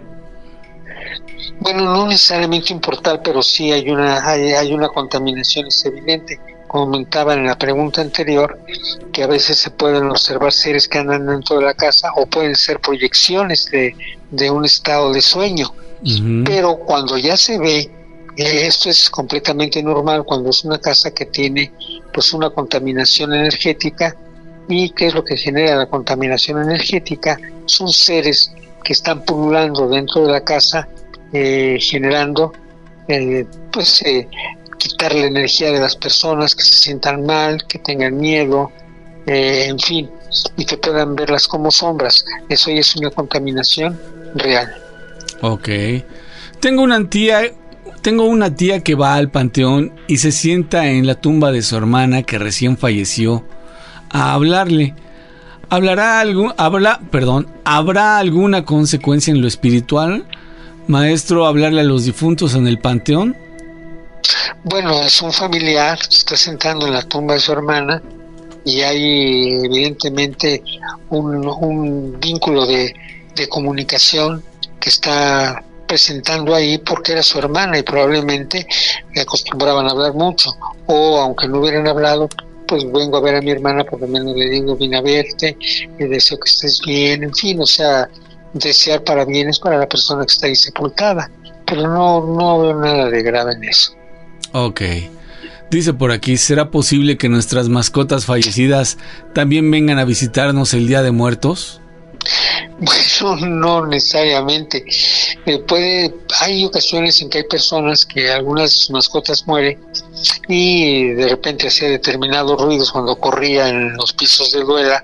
Bueno, no necesariamente un portal, pero sí hay una, hay, hay una contaminación, es evidente. Comentaba en la pregunta anterior que a veces se pueden observar seres que andan dentro de la casa, o pueden ser proyecciones de, de un estado de sueño. Uh-huh. Pero cuando ya se ve, eh, esto es completamente normal cuando es una casa que tiene pues una contaminación energética. ¿Y qué es lo que genera la contaminación energética? Son seres que están pululando dentro de la casa, eh, generando eh, pues eh, quitar la energía de las personas, que se sientan mal, que tengan miedo, eh, en fin, y que puedan verlas como sombras. Eso ya es una contaminación real. Ok. Tengo una tía, tengo una tía que va al panteón y se sienta en la tumba de su hermana que recién falleció a hablarle. ¿Hablará algún, habla, perdón, ¿habrá alguna consecuencia en lo espiritual, maestro, hablarle a los difuntos en el panteón? Bueno, es un familiar, se está sentando en la tumba de su hermana y hay evidentemente un, un vínculo de, de comunicación que está presentando ahí porque era su hermana y probablemente le acostumbraban a hablar mucho, o aunque no hubieran hablado, pues vengo a ver a mi hermana, por lo menos le digo, vine a verte, le deseo que estés bien, en fin, o sea, desear para bienes para la persona que está ahí sepultada, pero no, no veo nada de grave en eso. Ok. Dice por aquí, ¿será posible que nuestras mascotas fallecidas también vengan a visitarnos el Día de Muertos? Bueno, no necesariamente. Eh, puede, hay ocasiones en que hay personas que algunas de sus mascotas mueren y de repente hacía determinados ruidos cuando corría en los pisos de duela,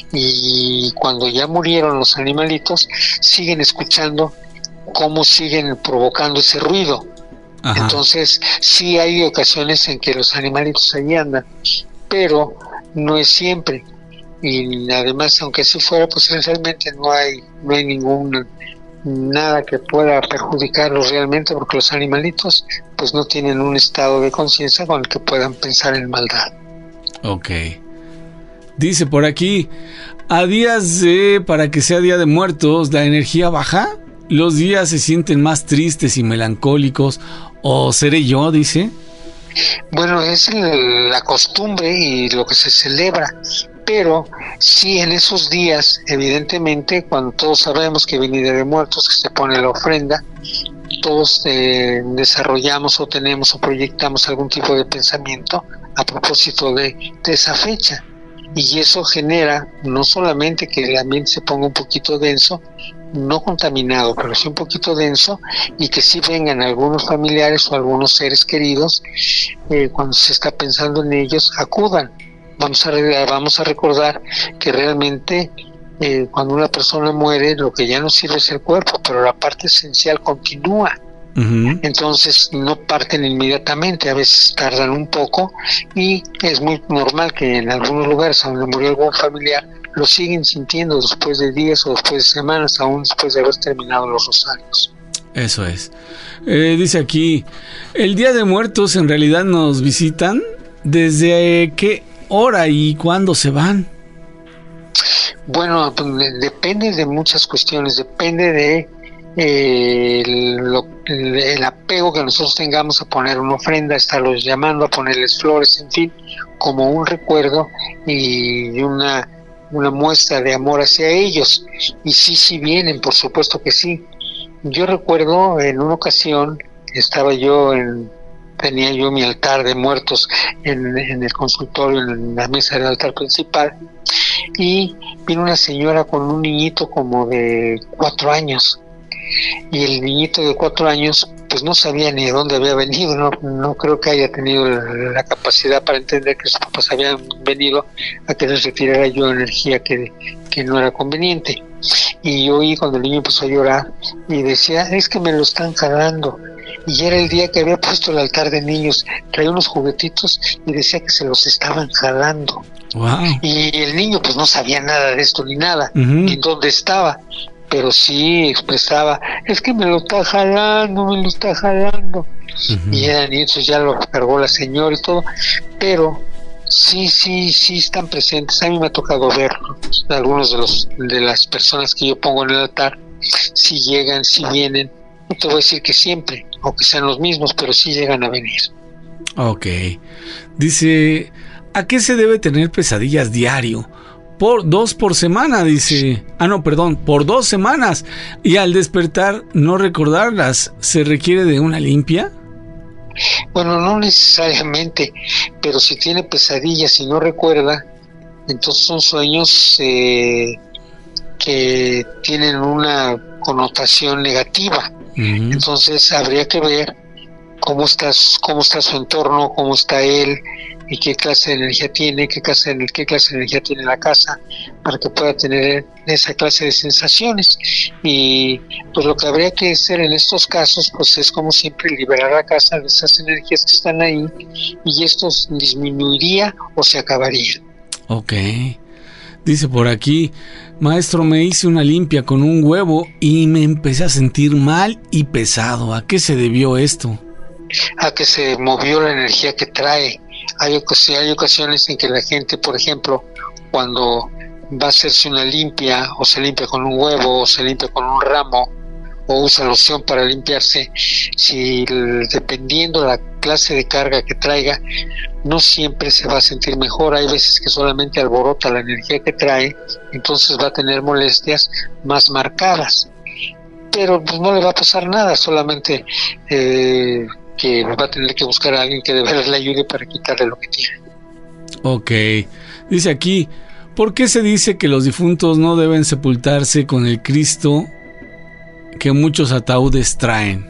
y cuando ya murieron los animalitos siguen escuchando cómo siguen provocando ese ruido. Ajá. Entonces sí hay ocasiones en que los animalitos ahí andan, pero no es siempre. Y además, aunque así fuera, pues realmente no hay no hay ningún nada que pueda perjudicarlos realmente, porque los animalitos pues no tienen un estado de conciencia con el que puedan pensar en maldad. Ok. Dice por aquí, a días de para que sea Día de Muertos, ¿la energía baja? ¿Los días se sienten más tristes y melancólicos? ¿O seré yo? Dice. Bueno, es el, la costumbre y lo que se celebra, pero sí en esos días, evidentemente, cuando todos sabemos que viene Día de Muertos, que se pone la ofrenda, todos eh, desarrollamos o tenemos o proyectamos algún tipo de pensamiento a propósito de, de esa fecha, y eso genera no solamente que el ambiente se ponga un poquito denso, no contaminado, pero sí un poquito denso, y que sí vengan algunos familiares o algunos seres queridos, eh, cuando se está pensando en ellos, acudan. Vamos a, vamos a recordar que realmente eh, cuando una persona muere, lo que ya no sirve es el cuerpo, pero la parte esencial continúa. Uh-huh. Entonces no parten inmediatamente, a veces tardan un poco, y es muy normal que en algunos lugares donde murió algún familiar lo siguen sintiendo después de días o después de semanas, aún después de haber terminado los rosarios. Eso es. Eh, dice aquí, ¿el Día de Muertos en realidad nos visitan? ¿Desde qué hora y cuándo se van? Bueno, pues, depende de muchas cuestiones, depende de eh, el, lo, el, el apego que nosotros tengamos a poner una ofrenda, a estarlos llamando, a ponerles flores, en fin, como un recuerdo y una, una muestra de amor hacia ellos. Y sí, sí vienen, por supuesto que sí. Yo recuerdo en una ocasión, estaba yo en, tenía yo mi altar de muertos en, en el consultorio, en la mesa del altar principal, y vino una señora con un niñito como de cuatro años, y el niñito de cuatro años pues no sabía ni de dónde había venido, no, no creo que haya tenido la, la capacidad para entender que sus papás habían venido a que les retirara yo energía que, que no era conveniente. Y yo oí cuando el niño empezó a llorar y decía, es que me lo están jalando. Y era el día que había puesto el altar de niños, traía unos juguetitos y decía que se los estaban jalando. Wow. Y el niño pues no sabía nada de esto ni nada, Uh-huh. ni dónde estaba, pero sí expresaba, es que me lo está jalando, me lo está jalando. Uh-huh. Y eran nietos, ya lo cargó la señora y todo, pero sí, sí, sí están presentes. A mí me ha tocado ver algunos de los de las personas que yo pongo en el altar, si llegan, si vienen. No te voy a decir que siempre, o que sean los mismos, pero sí llegan a venir. Ok. Dice, ¿a qué se debe tener pesadillas diario? Por dos por semana, dice. Ah, no, perdón, por dos semanas. Y al despertar, no recordarlas, ¿se requiere de una limpia? Bueno, no necesariamente, pero si tiene pesadillas y no recuerda, entonces son sueños eh, que tienen una connotación negativa. Uh-huh. Entonces habría que ver cómo está, cómo está su entorno, cómo está él y qué clase de energía tiene, qué clase, qué clase de energía tiene la casa, para que pueda tener esa clase de sensaciones. Y pues lo que habría que hacer en estos casos pues es, como siempre, liberar la casa de esas energías que están ahí, y esto disminuiría o se acabaría. Ok. Dice por aquí, maestro, me hice una limpia con un huevo y me empecé a sentir mal y pesado. ¿A qué se debió esto? A que se movió la energía que trae. Hay, ocas- hay ocasiones en que la gente, por ejemplo, cuando va a hacerse una limpia, o se limpia con un huevo, o se limpia con un ramo, o usa loción para limpiarse, si dependiendo la clase de carga que traiga, no siempre se va a sentir mejor. Hay veces que solamente alborota la energía que trae, entonces va a tener molestias más marcadas, pero pues no le va a pasar nada, solamente eh, que va a tener que buscar a alguien que de verdad le ayude para quitarle lo que tiene. Ok, dice aquí, ¿por qué se dice que los difuntos no deben sepultarse con el Cristo que muchos ataúdes traen?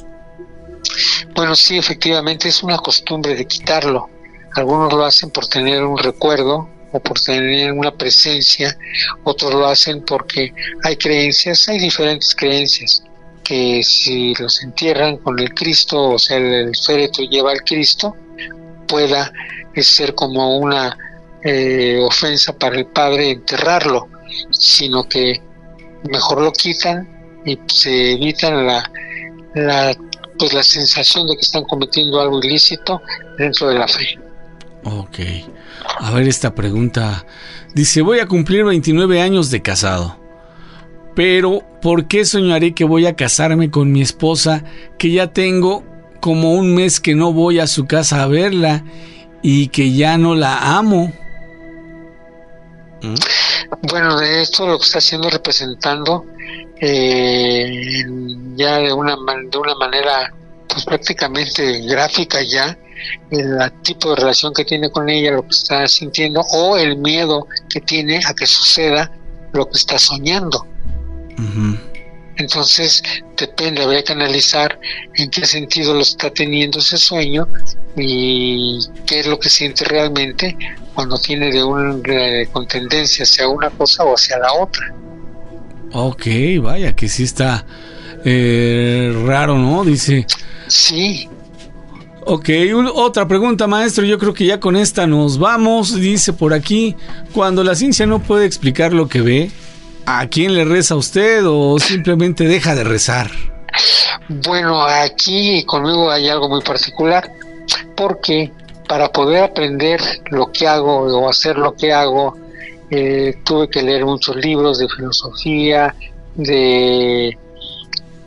Bueno, sí, efectivamente es una costumbre de quitarlo. Algunos lo hacen por tener un recuerdo o por tener una presencia, otros lo hacen porque hay creencias, hay diferentes creencias, que si los entierran con el Cristo, o sea, el, el féretro lleva al Cristo, pueda ser como una eh, ofensa para el Padre enterrarlo, sino que mejor lo quitan y se evitan la, la, pues la sensación de que están cometiendo algo ilícito dentro de la fe. Ok, a ver esta pregunta. Dice, voy a cumplir veintinueve años de casado, pero ¿por qué soñaré que voy a casarme con mi esposa, que ya tengo como un mes que no voy a su casa a verla y que ya no la amo? ¿Mm? Bueno, de esto lo que está haciendo representando eh, ya de una, de una manera pues prácticamente gráfica ya el tipo de relación que tiene con ella, lo que está sintiendo, o el miedo que tiene a que suceda lo que está soñando. Uh-huh. Entonces depende, habría que analizar en qué sentido lo está teniendo ese sueño y qué es lo que siente realmente cuando tiene de un de, con tendencia hacia una cosa o hacia la otra. Ok, vaya que sí está eh, raro, ¿no? Dice. Sí. Ok, un, otra pregunta, maestro, yo creo que ya con esta nos vamos. Dice por aquí, cuando la ciencia no puede explicar lo que ve, ¿a quién le reza usted o simplemente deja de rezar? Bueno, aquí conmigo hay algo muy particular, porque para poder aprender lo que hago o hacer lo que hago, eh, tuve que leer muchos libros de filosofía, de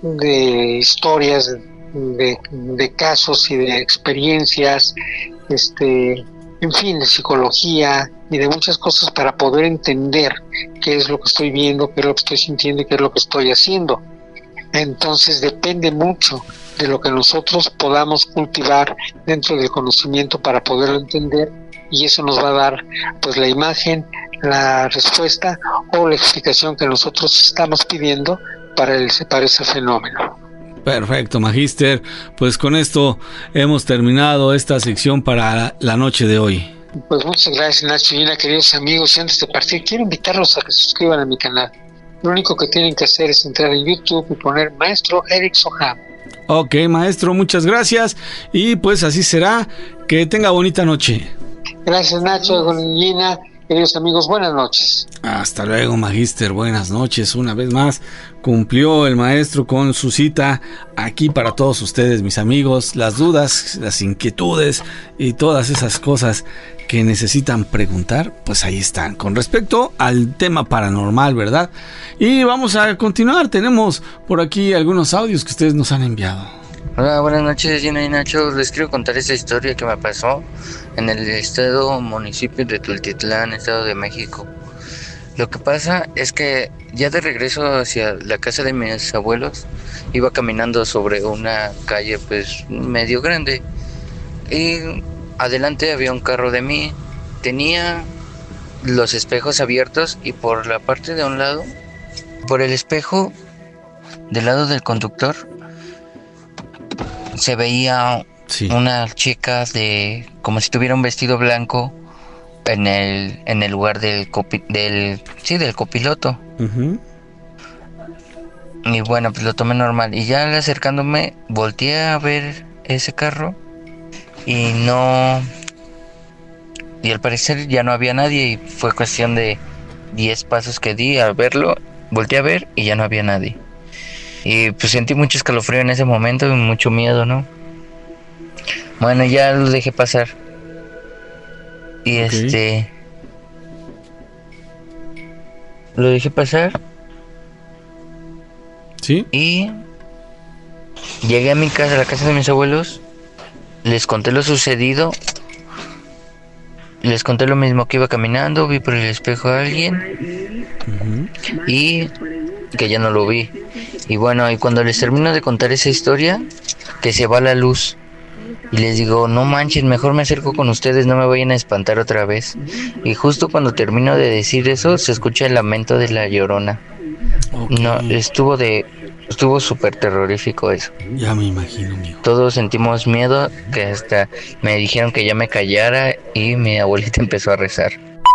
de historias, de, de casos y de experiencias, este, en fin, de psicología y de muchas cosas para poder entender qué es lo que estoy viendo, qué es lo que estoy sintiendo y qué es lo que estoy haciendo. Entonces depende mucho de lo que nosotros podamos cultivar dentro del conocimiento para poderlo entender, y eso nos va a dar pues la imagen, la respuesta o la explicación que nosotros estamos pidiendo para, el, para ese fenómeno. Perfecto, Magíster. Pues con esto hemos terminado esta sección para la noche de hoy. Pues muchas gracias, Nacho y Gina, queridos amigos. Y antes de partir, quiero invitarlos a que se suscriban a mi canal. Lo único que tienen que hacer es entrar en YouTube y poner Maestro Eric Soham. Ok, maestro, muchas gracias. Y pues así será. Que tenga bonita noche. Gracias, Nacho, Gina. Queridos amigos, buenas noches. Hasta luego, Magíster, buenas noches. Una vez más cumplió el maestro con su cita aquí para todos ustedes, mis amigos. Las dudas, las inquietudes y todas esas cosas que necesitan preguntar, pues ahí están. Con respecto al tema paranormal, ¿verdad? Y vamos a continuar. Tenemos por aquí algunos audios que ustedes nos han enviado. Hola, buenas noches, Gina y Nacho. Les quiero contar esta historia que me pasó en el estado municipio de Tultitlán, Estado de México. Lo que pasa es que ya de regreso hacia la casa de mis abuelos, iba caminando sobre una calle pues medio grande y adelante había un carro de mí. Tenía los espejos abiertos y por la parte de un lado, por el espejo del lado del conductor, se veía sí. una chica de como si tuviera un vestido blanco en el en el lugar del copi, del sí del copiloto. Uh-huh. Y bueno, pues lo tomé normal y ya acercándome volteé a ver ese carro y no y al parecer ya no había nadie y fue cuestión de diez pasos que di al verlo, volteé a ver y ya no había nadie. Y pues sentí mucho escalofrío en ese momento y mucho miedo, ¿no? Bueno, ya lo dejé pasar. Y okay. este... Lo dejé pasar. ¿Sí? Y... llegué a mi casa, a la casa de mis abuelos. Les conté lo sucedido. Les conté lo mismo, que iba caminando, vi por el espejo a alguien. Uh-huh. Y... que ya no lo vi. Y bueno, y cuando les termino de contar esa historia, que se va la luz y les digo, no manchen, mejor me acerco con ustedes, no me vayan a espantar otra vez. Y justo cuando termino de decir eso, se escucha el lamento de la Llorona. Okay. No, estuvo de estuvo súper terrorífico eso. Ya me imagino, amigo. Todos sentimos miedo, que hasta me dijeron que ya me callara y mi abuelita empezó a rezar.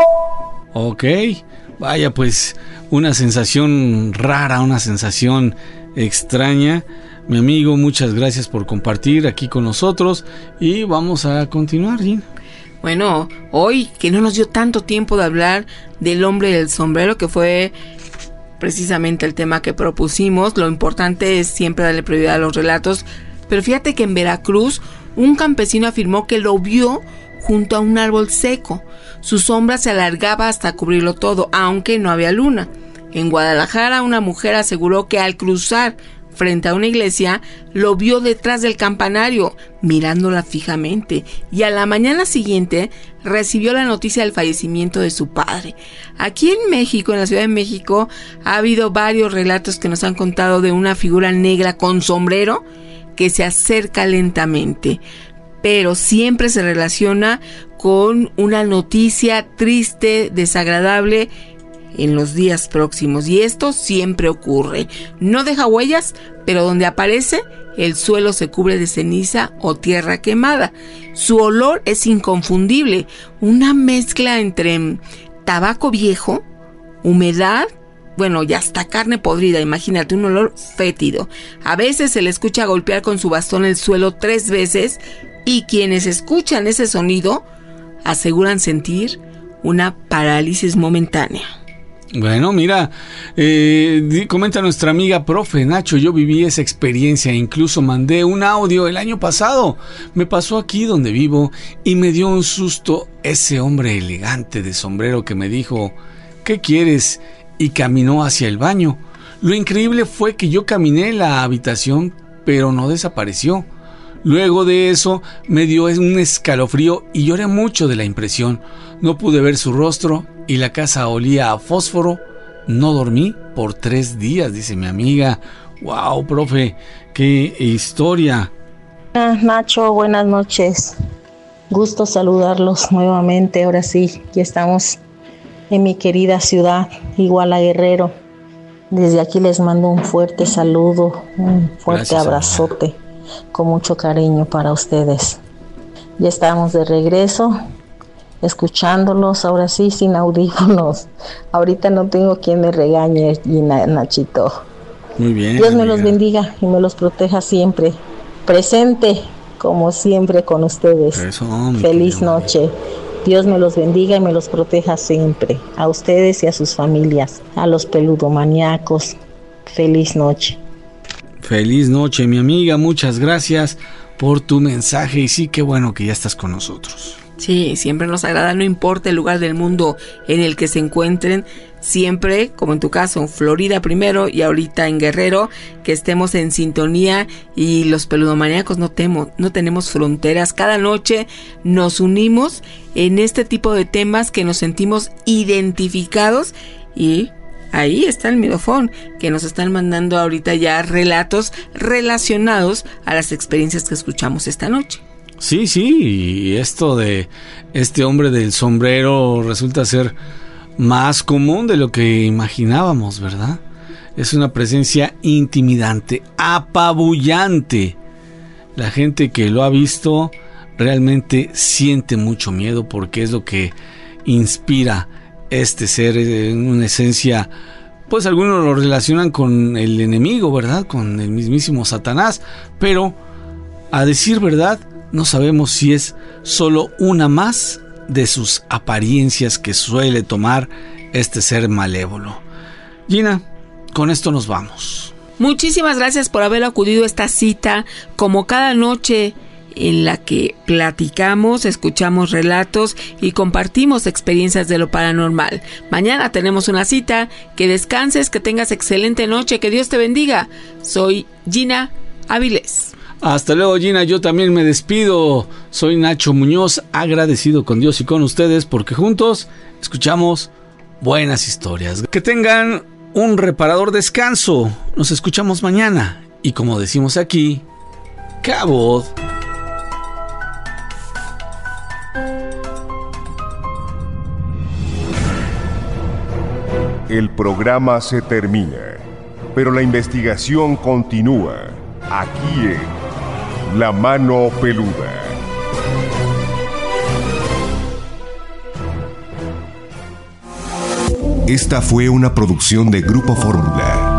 Ok, vaya, pues una sensación rara, una sensación extraña. Mi amigo, muchas gracias por compartir aquí con nosotros y vamos a continuar, Gina. Bueno, hoy que no nos dio tanto tiempo de hablar del hombre del sombrero, que fue precisamente el tema que propusimos, lo importante es siempre darle prioridad a los relatos, pero fíjate que en Veracruz un campesino afirmó que lo vio junto a un árbol seco. Su sombra se alargaba hasta cubrirlo todo, aunque no había luna. En Guadalajara, una mujer aseguró que al cruzar frente a una iglesia, lo vio detrás del campanario, mirándola fijamente, y a la mañana siguiente recibió la noticia del fallecimiento de su padre. Aquí en México, en la Ciudad de México, ha habido varios relatos que nos han contado de una figura negra con sombrero que se acerca lentamente, pero siempre se relaciona con una noticia triste, desagradable, en los días próximos, y esto siempre ocurre. No deja huellas, pero donde aparece, el suelo se cubre de ceniza o tierra quemada. Su olor es inconfundible, una mezcla entre tabaco viejo, humedad, bueno, y hasta carne podrida. Imagínate, un olor fétido. A veces se le escucha golpear con su bastón el suelo tres veces, y quienes escuchan ese sonido aseguran sentir una parálisis momentánea. Bueno, mira, eh, comenta nuestra amiga profe Nacho, yo viví esa experiencia, incluso mandé un audio el año pasado. Me pasó aquí donde vivo y me dio un susto ese hombre elegante de sombrero que me dijo, ¿qué quieres? Y caminó hacia el baño. Lo increíble fue que yo caminé en la habitación, pero no desapareció. Luego de eso me dio un escalofrío y lloré mucho de la impresión. No pude ver su rostro y la casa olía a fósforo. No dormí por tres días, dice mi amiga. Wow, profe, qué historia. Nacho, buenas noches. Gusto saludarlos nuevamente. Ahora sí, ya estamos en mi querida ciudad, Iguala Guerrero. Desde aquí les mando un fuerte saludo, un fuerte Gracias, abrazote, amiga. Con mucho cariño para ustedes. Ya estamos de regreso, escuchándolos, ahora sí, sin audífonos. Ahorita no tengo quien me regañe, Gina, Nachito. Muy bien. Dios me amiga. Los bendiga y me los proteja siempre. Presente, como siempre, con ustedes. Eso, Feliz noche. Dios me los bendiga y me los proteja siempre. A ustedes y a sus familias. A los peludomaníacos. Feliz noche. Feliz noche, mi amiga. Muchas gracias por tu mensaje. Y sí, qué bueno que ya estás con nosotros. Sí, siempre nos agrada, no importa el lugar del mundo en el que se encuentren, siempre, como en tu caso, en Florida primero y ahorita en Guerrero, que estemos en sintonía y los peludomaníacos no, temo, no tenemos fronteras. Cada noche nos unimos en este tipo de temas que nos sentimos identificados y ahí está el Miedofón, que nos están mandando ahorita ya relatos relacionados a las experiencias que escuchamos esta noche. Sí, sí, y esto de este hombre del sombrero resulta ser más común de lo que imaginábamos, ¿verdad? Es una presencia intimidante, apabullante. La gente que lo ha visto realmente siente mucho miedo porque es lo que inspira este ser en una esencia. Pues algunos lo relacionan con el enemigo, ¿verdad? Con el mismísimo Satanás, pero a decir verdad, no sabemos si es solo una más de sus apariencias que suele tomar este ser malévolo. Gina, con esto nos vamos. Muchísimas gracias por haber acudido a esta cita, como cada noche en la que platicamos, escuchamos relatos y compartimos experiencias de lo paranormal. Mañana tenemos una cita. Que descanses, que tengas excelente noche, que Dios te bendiga. Soy Gina Avilés. Hasta luego, Gina. Yo también me despido. Soy Nacho Muñoz, agradecido con Dios y con ustedes porque juntos escuchamos buenas historias. Que tengan un reparador descanso. Nos escuchamos mañana. Y como decimos aquí, ¡cabot! El programa se termina, pero la investigación continúa aquí en La Mano Peluda. Esta fue una producción de Grupo Fórmula.